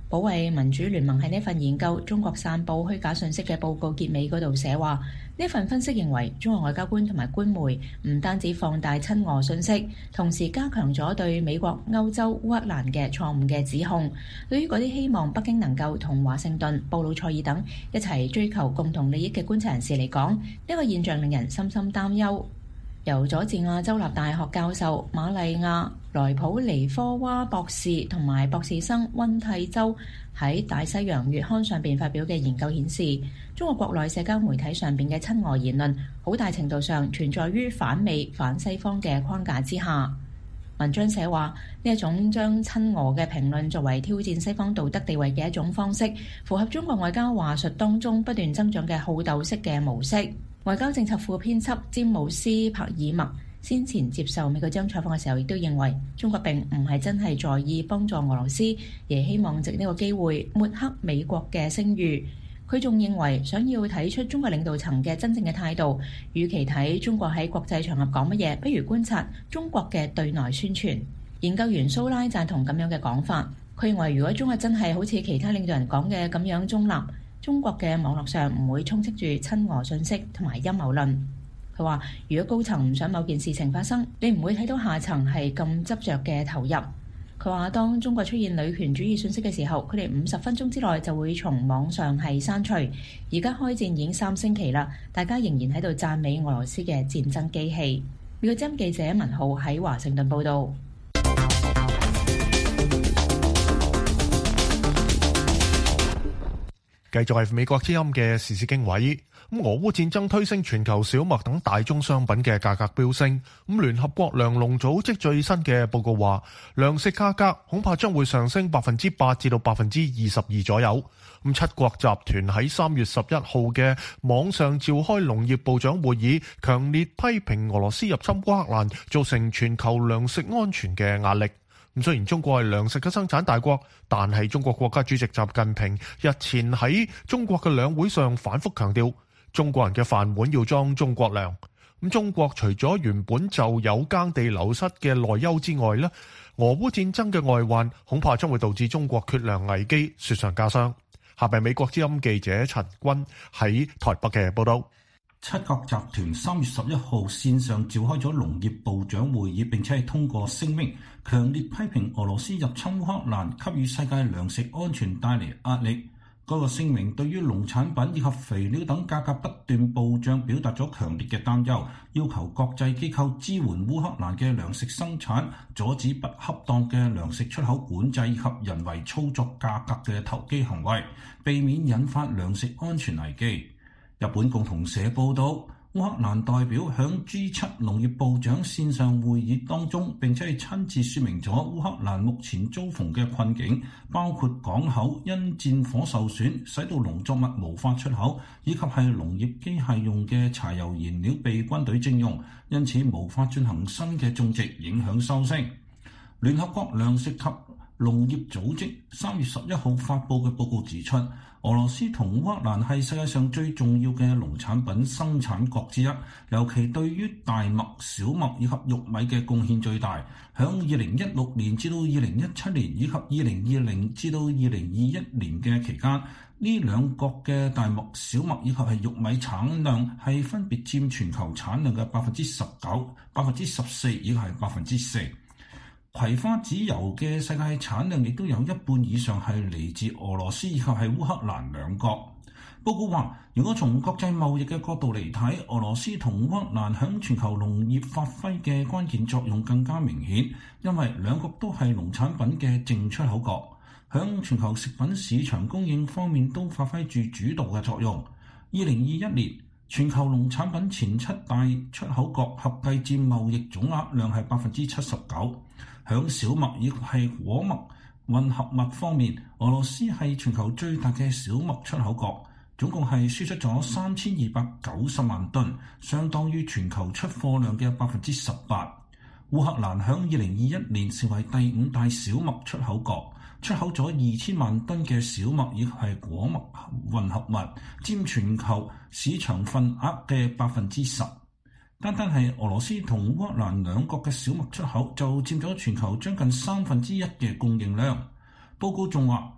保衛民主聯盟喺呢份研究中國散佈虛假信息嘅報告結尾嗰度寫話，呢份分析認為中國外交官同埋官媒唔單止放大親俄信息，同時加強咗對美國、歐洲、烏克蘭嘅錯誤嘅指控。對於嗰啲希望北京能夠同華盛頓、布魯塞爾等一齊追求共同利益嘅觀察人士嚟講，呢個現象令人深深擔憂。由佐治亞州立大學教授瑪麗亞萊普尼科娃博士同埋博士生溫蒂州喺大西洋月刊上邊發表嘅研究顯示，中國國內社交媒體上邊嘅親俄言論好大程度上存在於反美反西方嘅框架之下。文章寫話，呢一種將親俄嘅評論作為挑戰西方道德地位嘅一種方式，符合中國外交話術當中不斷增長嘅好鬥式嘅模式。外交政策副編輯詹姆斯帕爾默先前接受美國之音採訪嘅時候，亦都認為中國並唔係真係在意幫助俄羅斯，而希望藉呢個機會抹黑美國嘅聲譽。佢仲認為，想要睇出中國領導層嘅真正嘅態度，與其睇中國喺國際場合講乜嘢，不如觀察中國嘅對內宣傳。研究員蘇拉贊同咁樣嘅講法，佢認為如果中國真係好似其他領導人講嘅咁樣中立，中國嘅網絡上唔會充斥住親俄信息同埋陰謀論。佢話：如果高層唔想某件事情發生，你唔會睇到下層係咁執着嘅投入。佢話：當中國出現女權主義信息嘅時候，佢哋五十分鐘之內就會從網上係刪除。而家開戰已經三星期啦，大家仍然喺度讚美俄羅斯嘅戰爭機器。美國之音記者文浩喺華盛頓報導。
繼續係美國之音嘅時事經緯。咁俄烏戰爭推升全球小麥等大宗商品嘅價格飆升。咁聯合國糧農組織最新嘅報告話，糧食價格恐怕將會上升百分之八至到百分之二十二左右。咁七國集團喺三月十一號嘅網上召開農業部長會議，強烈批評俄羅斯入侵烏克蘭，造成全球糧食安全嘅壓力。咁雖然中國係糧食嘅生產大國，但係中國國家主席習近平日前喺中國嘅兩會上反覆強調，中國人嘅飯碗要裝中國糧。咁中國除咗原本就有耕地流失嘅內憂之外呢，俄烏戰爭嘅外患恐怕將會導致中國缺糧危機雪上加霜。下邊美國之音記者陳君喺台北嘅報道。
七國集團三月十一號線上召開咗農業部長會議，並且係通過聲明，強烈批評俄羅斯入侵烏克蘭，給予世界糧食安全帶嚟壓力。嗰、那個聲明對於農產品以及肥料等價格不斷暴漲表達咗強烈嘅擔憂，要求國際機構支援烏克蘭嘅糧食生產，阻止不恰當嘅糧食出口管制以及人為操作價格嘅投機行為，避免引發糧食安全危機。日本共同社報道，烏克蘭代表響 G 七 農業部長線上會議當中，並且係親自說明咗烏克蘭目前遭逢嘅困境，包括港口因戰火受損，使到農作物無法出口，以及係農業機械用嘅柴油燃料被軍隊徵用，因此無法進行新嘅種植，影響收成。聯合國糧食及農業組織三月十一號發佈嘅報告指出，俄羅斯同烏克蘭係世界上最重要嘅農產品生產國之一，尤其對於大麥、小麥以及玉米嘅貢獻最大。響二零一六年至到二零一七年以及二零二零至到二零二一年嘅期間，呢兩國嘅大麥、小麥以及係玉米產量係分別佔全球產量嘅百分之十九、百分之十四以及係百分之四。葵花籽油嘅世界產量亦都有一半以上係嚟自俄羅斯以及係烏克蘭兩國。報告話，如果從國際貿易嘅角度嚟睇，俄羅斯同烏克蘭響全球農業發揮嘅關鍵作用更加明顯，因為兩國都係農產品嘅淨出口國，響全球食品市場供應方面都發揮住主導嘅作用。二零二一年，全球農產品前七大出口國合計佔貿易總額量係百分之七十九。響小麥以及係果麥混合物方面，俄羅斯係全球最大嘅小麥出口國，總共係輸出咗三千二百九十萬噸，相當於全球出貨量嘅百分之十八。烏克蘭響二零二一年成為第五大小麥出口國，出口咗二千萬噸嘅小麥以及係果麥混合物，佔全球市場份額嘅百分之十。單單係俄羅斯同烏克蘭兩國嘅小麥出口就佔咗全球將近三分之一嘅供應量。報告仲話，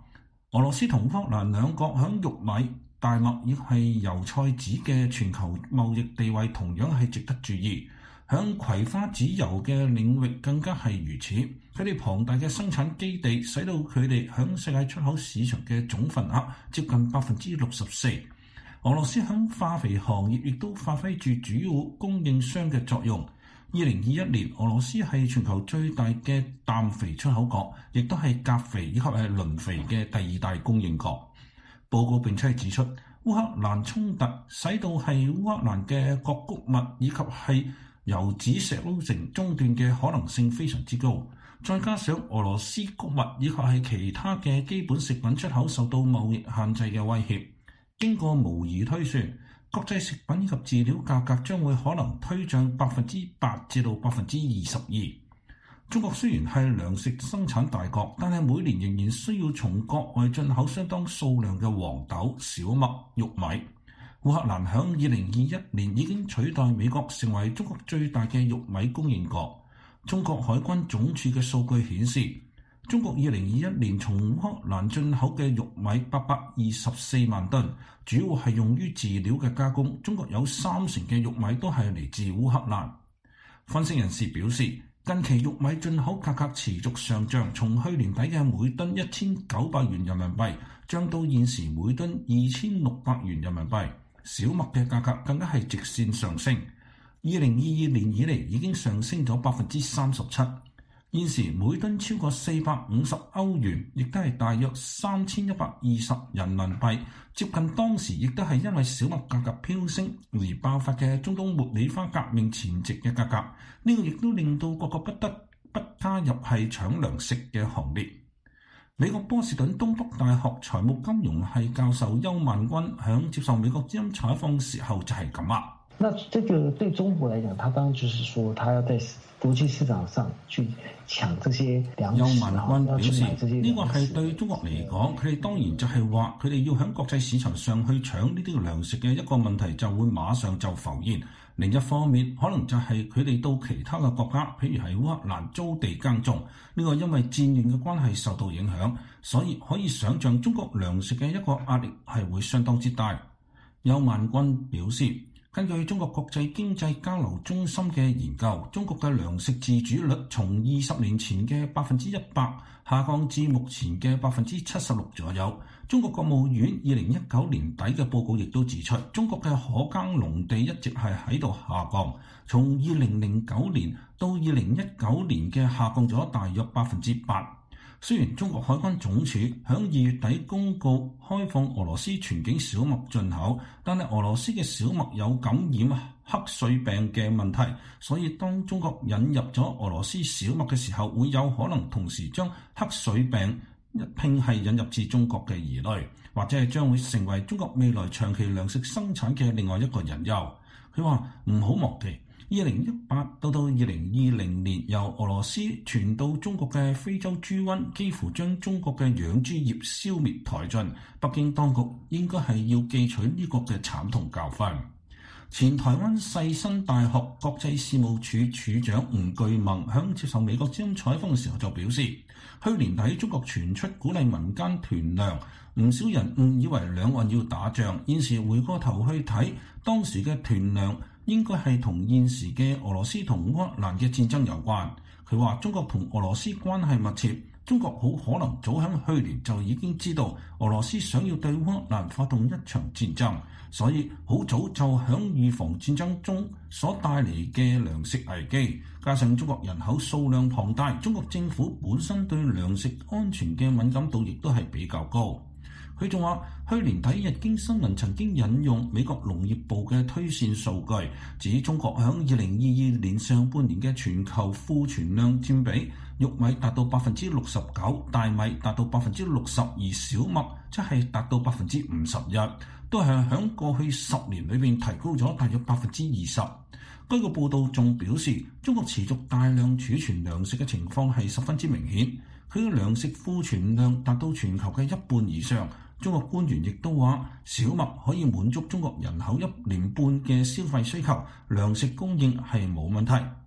俄羅斯同烏克蘭兩國響玉米、大麥亦係油菜籽嘅全球貿易地位同樣係值得注意。響葵花籽油嘅領域更加係如此。佢哋龐大嘅生產基地使到佢哋響世界出口市場嘅總份額接近百分之六十四。俄羅斯響化肥行業亦都發揮住主要供應商嘅作用。二零二一年，俄羅斯係全球最大嘅氮肥出口國，亦都係鉀肥以及係磷肥嘅第二大供應國。報告並且指出，烏克蘭衝突使到係烏克蘭嘅鉻谷物以及係油脂石撈成中斷嘅可能性非常之高，再加上俄羅斯谷物以及係其他嘅基本食品出口受到貿易限制嘅威脅，經過模擬推算，國際食品以及飼料價格將會可能推漲百分之八至到百分之二十二。中國雖然係糧食生產大國，但係每年仍然需要從國外進口相當數量嘅黃豆、小麥、玉米。烏克蘭響二零二一年已經取代美國成為中國最大嘅玉米供應國。中國海關總署嘅數據顯示，中國二零二一年從烏克蘭進口嘅玉米八百二十四萬噸，主要係用於飼料嘅加工。中國有三成嘅玉米都係嚟自烏克蘭。分析人士表示，近期玉米進口價格持續上漲，從去年底嘅每噸一千九百元人民幣漲到現時每噸二千六百元人民幣。小麥嘅價格更加係直線上升，二零二二年以嚟已經上升咗百分之三十七。現時每噸超過四百五十歐元，亦都係大約三千一百二十人民幣，接近當時亦都係因為小麥價格飆升而爆發嘅中東茉莉花革命前夕嘅價格。呢個亦都令到各國不得不加入係搶糧食嘅行列。美國波士頓東北大學財務金融系教授邱萬軍響接受美國之音採訪時候就係咁啊。
那這個對中國來講，他當然就是說，他要在國際市場上去搶這些糧食。
邱萬軍表示，呢個係對中國嚟講，佢哋當然就係話，佢哋要喺國際市場上去搶呢啲糧食嘅一個問題就會馬上就浮現。另一方面，可能就係佢哋到其他嘅國家，譬如係烏克蘭租地耕種，呢個因為戰亂嘅關係受到影響，所以可以想像中國糧食嘅一個壓力係會相當之大。邱萬軍表示，根據中國國際經濟交流中心嘅研究，中國嘅糧食自主率從二十年前嘅百分之一百下降至目前嘅百分之七十六左右。中國國務院二零一九年底嘅報告亦都指出，中國嘅可耕農地一直係喺度下降，從二零零九年到二零一九年嘅下降咗大約百分之八。雖然中國海關總署響二月底公告開放俄羅斯全境小麥進口，但係俄羅斯嘅小麥有感染黑穗病嘅問題，所以當中國引入咗俄羅斯小麥嘅時候，會有可能同時將黑穗病一併係引入至中國嘅疑慮，或者係將會成為中國未來長期糧食生產嘅另外一個隱憂。佢話唔好忘記，二零一八到到二零二零年由俄羅斯傳到中國嘅非洲豬瘟，幾乎將中國嘅養豬業消滅殆盡。北京當局應該係要記取呢個嘅慘痛教訓。前台灣世新大學國際事務處處長吳巨萌響接受美國之音採訪嘅時候就表示，去年底中國傳出鼓勵民間囤糧，唔少人誤以為兩岸要打仗。現時回過頭去睇，當時嘅囤糧應該係同現時嘅俄羅斯同烏克蘭嘅戰爭有關。佢話中國同俄羅斯關係密切，中國好可能早喺去年就已經知道俄羅斯想要對烏克蘭發動一場戰爭，所以好早就響預防戰爭中所帶嚟嘅糧食危機，加上中國人口數量龐大，中國政府本身對糧食安全嘅敏感度亦都係比較高。佢仲話，去年底日經新聞曾經引用美國農業部嘅推算數據，指中國響二零二二年上半年嘅全球庫存量佔比，玉米達到百分之六十九，大米達到百分之六十，而小麥則係達到百分之五十一，都係響過去十年裏邊提高咗大約百分之二十。該個報道仲表示，中國持續大量儲存糧食嘅情況係十分之明顯，佢嘅糧食庫存量達到全球嘅一半以上。中國官員亦都話，小麥可以滿足中國人口一年半嘅消費需求，糧食供應係冇問題。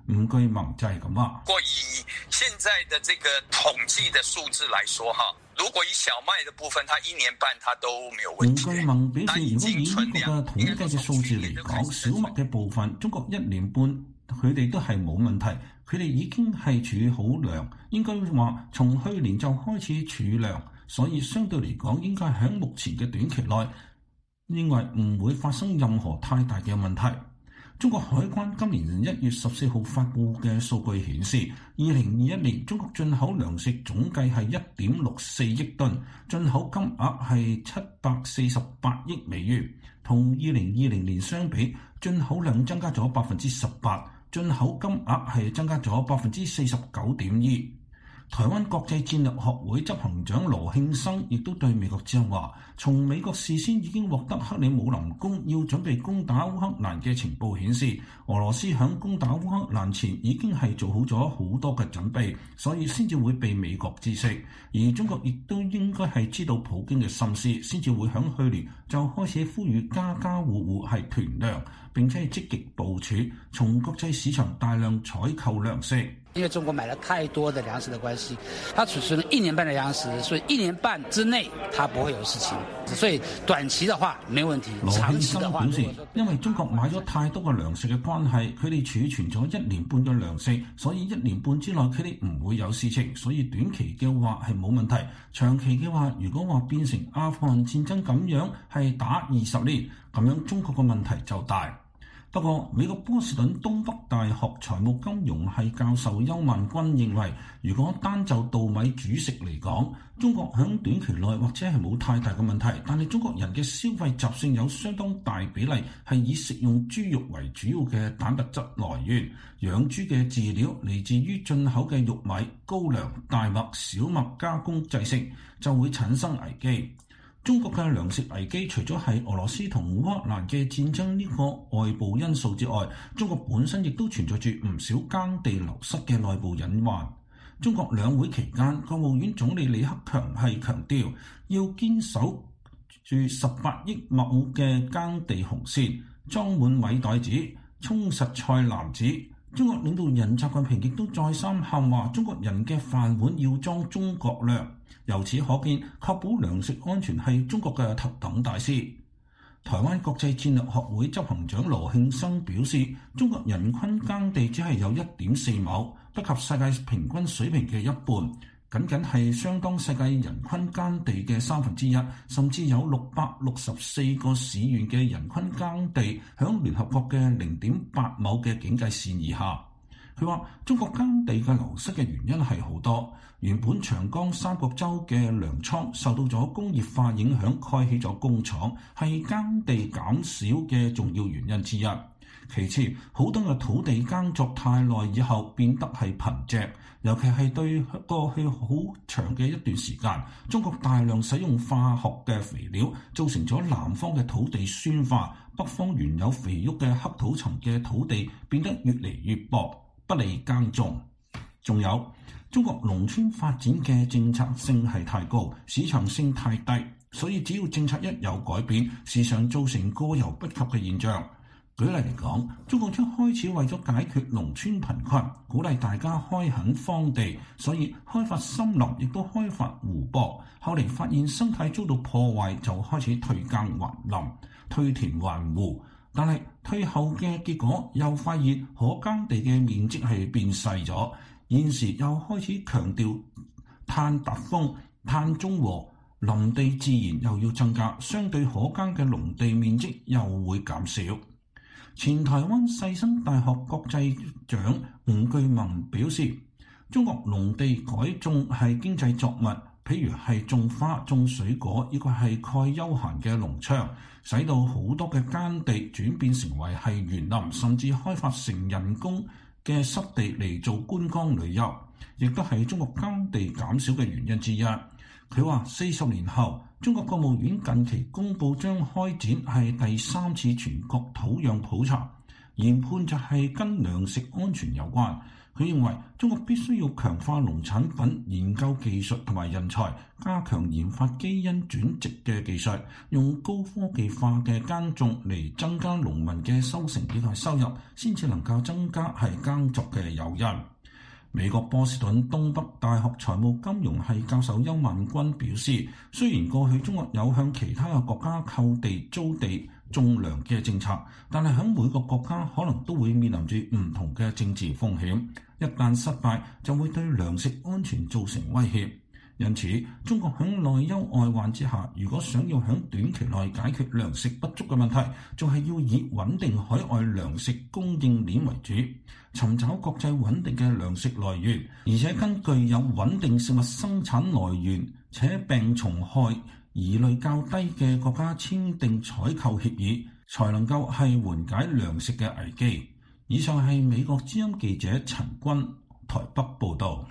吳巨萌就係咁話。
過以現在的這個統計的數字來說哈，如果以小麥的部分，它一年半它都沒有問題。
吳巨萌表示，如果以呢個嘅統計嘅數字嚟講，小麥嘅部分，中國一年半佢哋都係冇問題，佢哋已經係儲好糧，應該話從去年就開始儲糧，所以相對嚟講，應該喺目前嘅短期內，認為唔會發生任何太大嘅問題。中國海關今年一月十四號發布嘅數據顯示，二零二一年中國進口糧食總計係一點六四億噸，進口金額係七百四十八億美元，同二零二零年相比，進口量增加咗百分之十八，進口金額係增加咗百分之四十九點二。台灣國際戰略學會執行長羅慶生亦都對美國之音話，從美國事先已經獲得克里姆林宮要準備攻打烏克蘭嘅情報顯示，俄羅斯響攻打烏克蘭前已經係做好咗好多嘅準備，所以先至會被美國知悉。而中國亦都應該係知道普京嘅心思，先至會響去年就開始呼籲家家戶戶係囤糧，並且係積極部署從國際市場大量採購糧食。
因為中國買了太多的糧食的關係，它儲存了一年半的糧食，所以一年半之內它不會有事情，所以短期的話沒問題。
羅慶生表示，因為中國買咗太多嘅糧食嘅關係，佢哋儲存咗一年半嘅糧食，所以一年半之內佢哋唔會有事情，所以短期嘅話係冇問題。長期嘅話，如果話變成阿富汗戰爭咁樣係打二十年，咁樣中國嘅問題就大。不過，美國波士頓東北大學財務金融系教授邱萬軍認為，如果單就稻米主食嚟講，中國喺短期內或者係冇太大嘅問題，但係中國人嘅消費習性有相當大比例係以食用豬肉為主要嘅蛋白質來源，養豬嘅飼料嚟自於進口嘅玉米、高粱、大麥、小麥加工製成，就會產生危機。中國嘅糧食危機除咗係俄羅斯同烏克蘭嘅戰爭呢個外部因素之外，中國本身亦都存在住唔少耕地流失嘅內部隱患。中國兩會期間，國務院總理李克強係強調要堅守住十八億畝嘅耕地紅線，裝滿米袋子，充實菜籃子。中國領導人習近平亦都再三喊話，中國人嘅飯碗要裝中國糧。由此可見，確保糧食安全係中國嘅頭等大事。台灣國際戰略學會執行長羅慶生表示，中國人均耕地只係有一點四畝，不及世界平均水平嘅一半，僅僅係相當世界人均耕地嘅三分之一，甚至有六百六十四個市縣嘅人均耕地響聯合國嘅零點八畝嘅警戒線以下。佢話：中國耕地嘅流失嘅原因係好多，原本長江三角洲嘅糧倉受到咗工業化影響，開起咗工廠，係耕地減少嘅重要原因之一。其次，好多嘅土地耕作太耐以後變得係貧瘠，尤其係對過去好長嘅一段時間，中國大量使用化學嘅肥料，造成咗南方嘅土地酸化，北方原有肥沃嘅黑土層嘅土地變得越嚟越薄，不利耕種。仲有中國農村發展嘅政策性係太高，市場性太低，所以只要政策一有改變，時常造成過猶不及嘅現象。舉例嚟講，中國一開始為咗解決農村貧困，鼓勵大家開墾荒地，所以開發森林亦都開發湖泊。後嚟發現生態遭到破壞，就開始退耕還林、退田還湖。但係退後嘅結果又發現可耕地嘅面積係變細咗，現時又開始強調碳達峰、碳中和，林地自然又要增加，相對可耕嘅農地面積又會減少。前台灣世新大學國際長吳巨萌表示，中國農地改種係經濟作物，譬如係種花、種水果，呢個係蓋休閒嘅農場，使到好多嘅耕地轉變成為係園林，甚至開發成人工嘅濕地嚟做觀光旅遊，亦都係中國耕地減少嘅原因之一。佢話四十年後，中國國務院近期公布將開展係第三次全國土壤普查，研判就係跟糧食安全有關。 佢認為中國必須要強化農產品研究技術同埋人才，加強研發基因轉殖嘅技術，用高科技化嘅耕種嚟增加農民嘅收成以及收入，先至能夠增加係耕作嘅誘因。美國波士頓東北大學財務金融系教授邱萬軍表示，雖然過去中國有向其他嘅國家購地、租地、種糧嘅政策，但係喺每個國家可能都會面臨住唔同嘅政治風險，一旦失敗就會對糧食安全造成威脅。因此，中國喺內憂外患之下，如果想要喺短期內解決糧食不足嘅問題，就係要以穩定海外糧食供應鏈為主，尋找國際穩定嘅糧食來源，而且跟具有穩定食物生產來源且病蟲害疑慮較低嘅國家簽訂採購協議，才能夠係緩解糧食嘅危機。以上係美國之音記者陳君台北報導。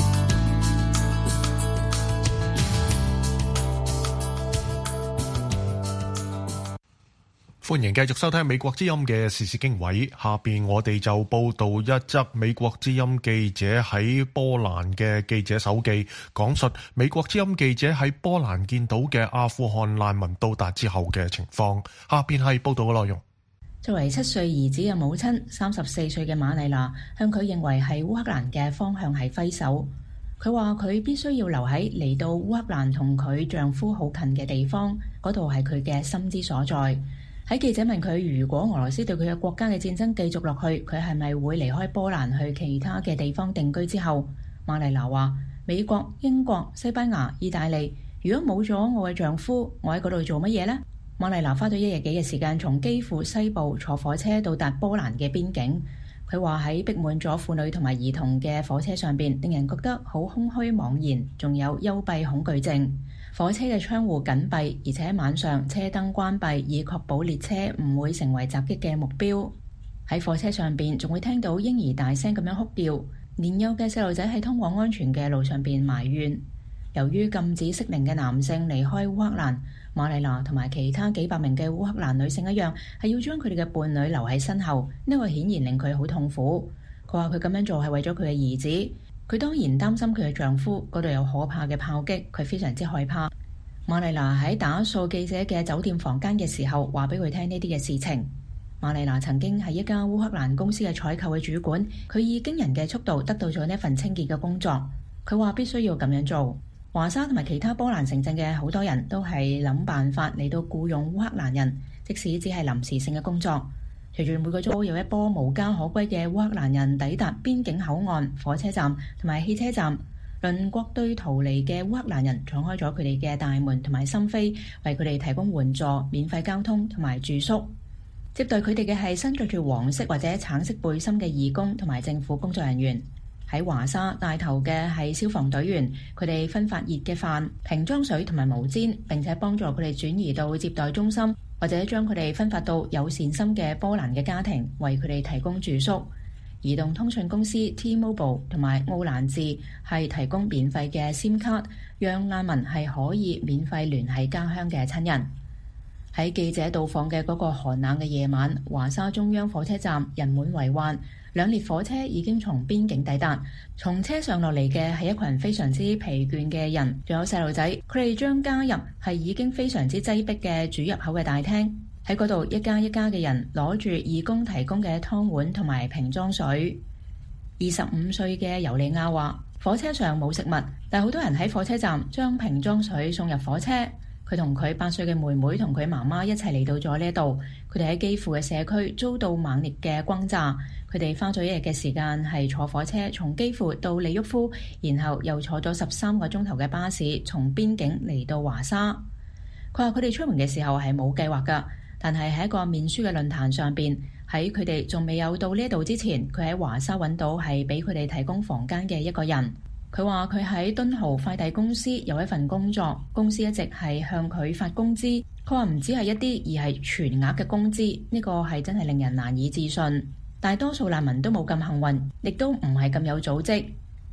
歡迎繼續收聽美國之音嘅時事經緯，下邊我哋就報道一則美國之音記者喺波蘭嘅記者手記，講述美國之音記者喺波蘭見到嘅阿富汗難民到達之後嘅情況。下邊係報道嘅內容。
作為七歲兒子嘅母親，三十四歲嘅瑪麗娜向佢認為係烏克蘭嘅方向係揮手。佢話佢必須要留喺嚟到烏克蘭同佢丈夫好近嘅地方，嗰度係佢嘅心之所在。喺記者問佢如果俄羅斯對佢嘅國家嘅戰爭繼續落去，佢係咪會離開波蘭去其他嘅地方定居之後，瑪麗娜話美國、英國、西班牙、意大利，如果冇咗我嘅丈夫，我喺嗰度做乜嘢呢？瑪麗娜花咗一日幾嘅時間從基輔西部坐火車到達波蘭嘅邊境。佢話喺逼滿咗婦女同埋兒童嘅火車上邊，令人覺得好空虛茫然，仲有幽閉恐懼症。火車嘅窗戶緊閉，而且晚上車燈關閉，以確保列車唔會成為襲擊嘅目標。喺火車上邊仲會聽到嬰兒大聲咁樣哭叫，年幼嘅細路仔喺通往安全嘅路上邊埋怨。由於禁止適齡嘅男性離開烏克蘭，瑪麗娜同埋其他幾百名嘅烏克蘭女性一樣，係要將佢哋嘅伴侶留喺身後。呢個顯然令佢好痛苦。佢話佢咁樣做係為咗佢嘅兒子。佢當然擔心佢嘅丈夫，嗰度有可怕嘅炮擊，佢非常之害怕。瑪麗娜喺打掃記者嘅酒店房間嘅時候，話俾佢聽呢啲嘅事情。瑪麗娜曾經係一家烏克蘭公司嘅採購嘅主管，佢以驚人嘅速度得到咗呢份清潔嘅工作。佢話必須要咁樣做。華沙同埋其他波蘭城鎮嘅好多人都係諗辦法嚟到僱傭烏克蘭人，即使只係臨時性嘅工作。隨住每個鐘有一波無家可歸嘅烏克蘭人抵達邊境口岸、火車站同埋汽車站，鄰國對逃離嘅烏克蘭人敞開咗佢哋嘅大門同埋心扉，為佢哋提供援助、免費交通同埋住宿。接待佢哋嘅係身着住黃色或者橙色背心嘅義工同埋政府工作人員。喺華沙帶頭嘅係消防隊員，佢哋分發熱嘅飯、瓶裝水同埋毛氈，並且幫助佢哋轉移到接待中心，或者將佢哋分發到有善心嘅波蘭嘅家庭，為佢哋提供住宿。移動通訊公司 T-Mobile 同埋奧蘭治係提供免費嘅 SIM 卡，讓難民係可以免費聯繫家鄉嘅親人。喺記者到訪嘅嗰個寒冷嘅夜晚，華沙中央火車站人滿為患。兩列火車已經從邊境抵達，從車上落嚟嘅係一群非常之疲倦嘅人，仲有細路仔。佢哋將加入係已經非常之擠迫嘅主入口嘅大廳，喺嗰度一家一家嘅人攞住義工提供嘅湯碗同埋瓶裝水。二十五歲嘅尤利亞話：火車上冇食物，但好多人喺火車站將瓶裝水送入火車。佢同佢八歲嘅妹妹同佢媽媽一齊嚟到咗呢度。佢哋喺基輔嘅社區遭到猛烈嘅轟炸。佢哋花咗一日嘅時間係坐火車從基輔到利沃夫，然後又坐咗十三個鐘頭嘅巴士從邊境嚟到華沙。佢話佢哋出門嘅時候係冇計劃㗎，但係喺一個面書嘅論壇上邊，喺佢哋仲未有到呢度之前，佢喺華沙揾到係俾佢哋提供房間嘅一個人。佢話佢喺敦豪快遞公司有一份工作，公司一直係向佢發工資。佢話唔止係一啲，而係全額嘅工資，呢個係真係令人難以置信。大多數難民都冇咁幸運，亦都唔係咁有組織。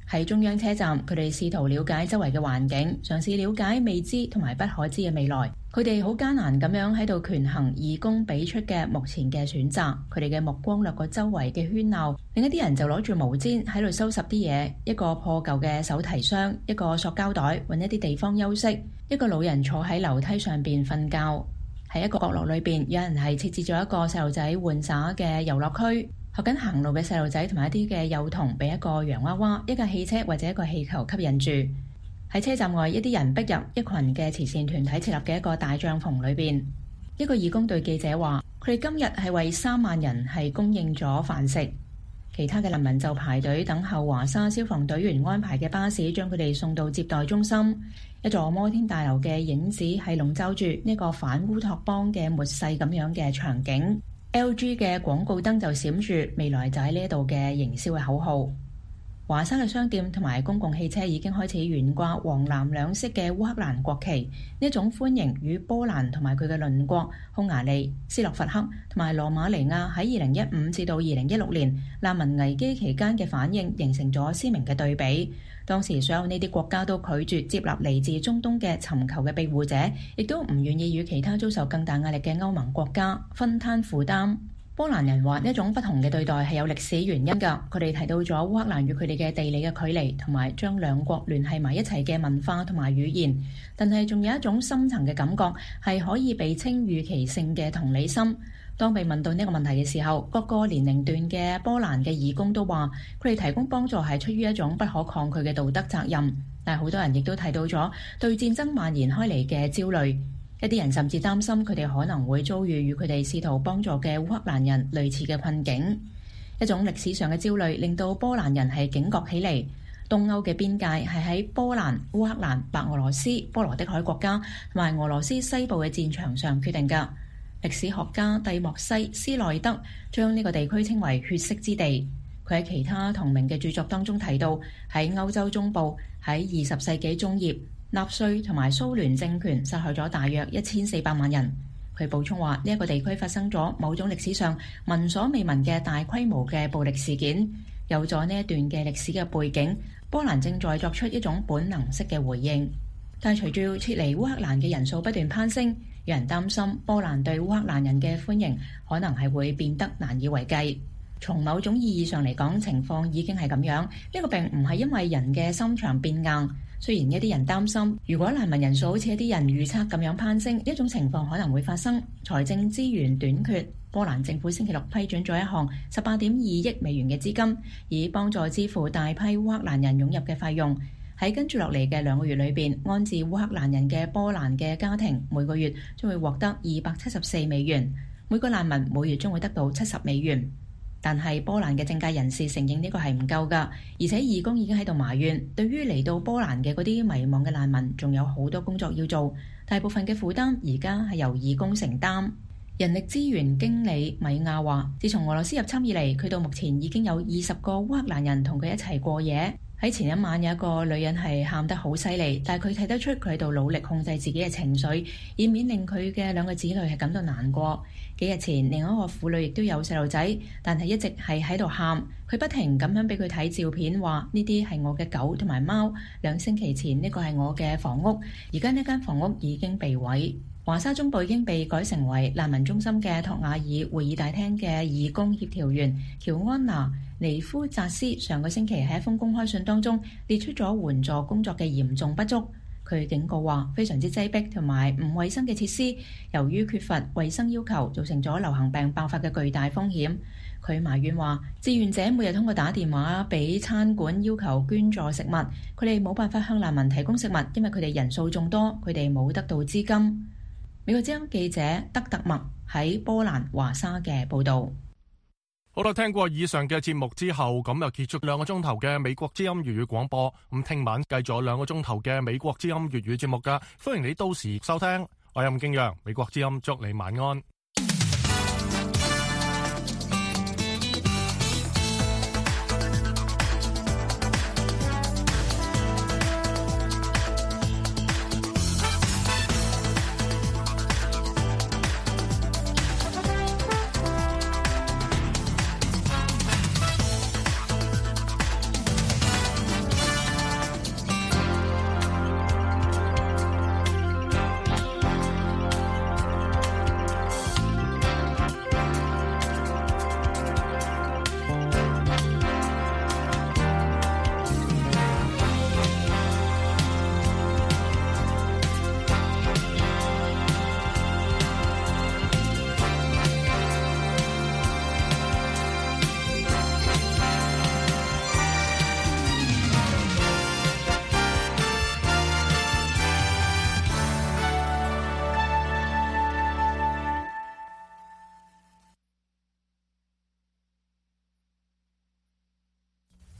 喺中央車站，佢哋試圖了解周圍嘅環境，嘗試了解未知同埋不可知嘅未來。佢哋好艱難咁樣喺度權衡義工俾出嘅目前嘅選擇。佢哋嘅目光掠過周圍嘅喧鬧，另一啲人就攞住毛氈喺度收拾啲嘢，一個破舊嘅手提箱，一個塑膠袋，揾一啲地方休息。一個老人坐喺樓梯上邊瞓覺。喺一個角落裏邊，有人係設置咗一個細路仔玩耍嘅遊樂區。學緊行路嘅細路仔同埋一啲嘅幼童被一個洋娃娃、一架汽車或者一個氣球吸引住。喺車站外，一啲人逼入一群嘅慈善團體設立嘅一個大帳篷裏邊。一個義工對記者話：佢哋今日係為三萬人係供應咗飯食。其他嘅難民就排隊等候華沙消防隊員安排嘅巴士將佢哋送到接待中心。一座摩天大樓嘅影子係籠罩住呢個反烏托邦嘅末世咁樣嘅場景。L G 嘅廣告燈就閃住未來就喺呢度嘅營銷嘅口號。華沙嘅商店同埋公共汽車已經開始懸掛黃藍兩色嘅烏克蘭國旗，呢一種歡迎與波蘭同埋佢嘅鄰國匈牙利、斯洛伐克同埋羅馬尼亞喺二零一五至到二零一六年難民危機期間嘅反應形成咗鮮明嘅對比。當時所有呢啲國家都拒絕接納嚟自中東嘅尋求嘅庇護者，亦都唔願意與其他遭受更大壓力嘅歐盟國家分攤負擔。波蘭人話呢一種不同嘅對待係有歷史原因㗎。佢哋提到咗烏克蘭與佢哋嘅地理嘅距離，同埋將兩國聯繫埋一齊嘅文化同埋語言。但係仲有一種深層嘅感覺係可以被稱預期性嘅同理心。當被問到呢個問題嘅時候，各個年齡段嘅波蘭嘅義工都話，佢哋提供幫助係出於一種不可抗拒嘅道德責任。但係好多人亦都提到咗對戰爭蔓延開嚟嘅焦慮。一啲人甚至擔心佢哋可能會遭遇與佢哋試圖幫助嘅烏克蘭人類似嘅困境。一種歷史上嘅焦慮令到波蘭人係警覺起嚟。東歐嘅邊界係喺波蘭、烏克蘭、白俄羅斯、波羅的海國家同埋俄羅斯西部嘅戰場上決定㗎。歷史學家蒂莫西斯內德將呢個地區稱為血色之地。佢喺其他同名嘅著作當中提到，喺歐洲中部喺二十世紀中葉，納粹同埋蘇聯政權殺害咗大約一千四百萬人。佢補充話，呢一個地區發生咗某種歷史上聞所未聞嘅大規模嘅暴力事件。有咗呢一段嘅歷史嘅背景，波蘭正在作出一種本能式嘅回應。但係隨住撤離烏克蘭嘅人數不斷攀升，有人擔心波蘭對烏克蘭人嘅歡迎可能係會變得難以為繼。從某種意義上嚟講，情況已經係咁樣。呢個並唔係因為人嘅心腸變硬。雖然一啲人擔心，如果難民人數好似一啲人預測咁樣攀升，呢種情況可能會發生。財政資源短缺，波蘭政府星期六批准咗一項十八點二億美元嘅資金，以幫助支付大批烏克蘭人湧入嘅費用。喺跟住落嚟嘅兩個月裏邊，安置烏克蘭人嘅波蘭嘅家庭每個月將會獲得二百七十四美元，每個難民每月將會得到七十美元。但係波蘭嘅政界人士承認呢個係唔夠㗎，而且義工已經喺度埋怨，對於嚟到波蘭嘅嗰啲迷茫嘅難民，仲有好多工作要做，大部分嘅負擔而家係由義工承擔。人力資源經理米亞話，自從俄羅斯入侵以嚟，佢到目前已經有二十個烏克蘭人同佢一齊過夜。喺前一晚有一個女人係喊得好犀利，但係佢睇得出佢喺度努力控制自己嘅情緒，以免令佢嘅兩個子女係感到難過。幾日前，另一個婦女亦都有細路仔，但係一直係喺度喊。佢不停咁樣俾佢睇照片，話呢啲係我嘅狗同埋貓。兩星期前呢個係我嘅房屋，而家呢間房屋已經被毀。華沙中部已經被改成為難民中心嘅托瓦爾會議大廳嘅義工協調員喬安娜尼夫扎斯上個星期喺一封公開信當中列出咗援助工作嘅嚴重不足。佢警告話，非常之擠迫同埋唔衛生嘅設施，由於缺乏衛生要求，造成咗流行病爆發嘅巨大風險。佢埋怨話，志願者每日通過打電話俾餐館要求捐助食物，佢哋冇辦法向難民提供食物，因為佢哋人數眾多，佢哋冇得到資金。美國之音記者德特默喺波蘭華沙嘅報導。
好啦，聽過以上嘅節目之後，咁又結束兩個鐘頭嘅美國之音粵語廣播。咁聽晚繼續兩個鐘頭嘅美國之音粵語節目噶，歡迎你到時收聽。我係吳敬陽，美國之音祝你晚安。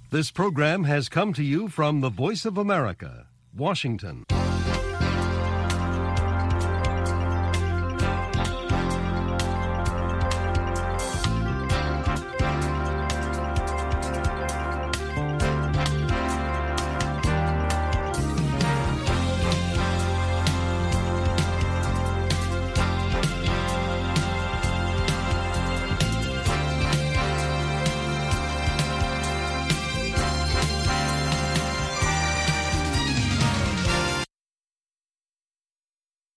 This program has come to you from the Voice of America, Washington.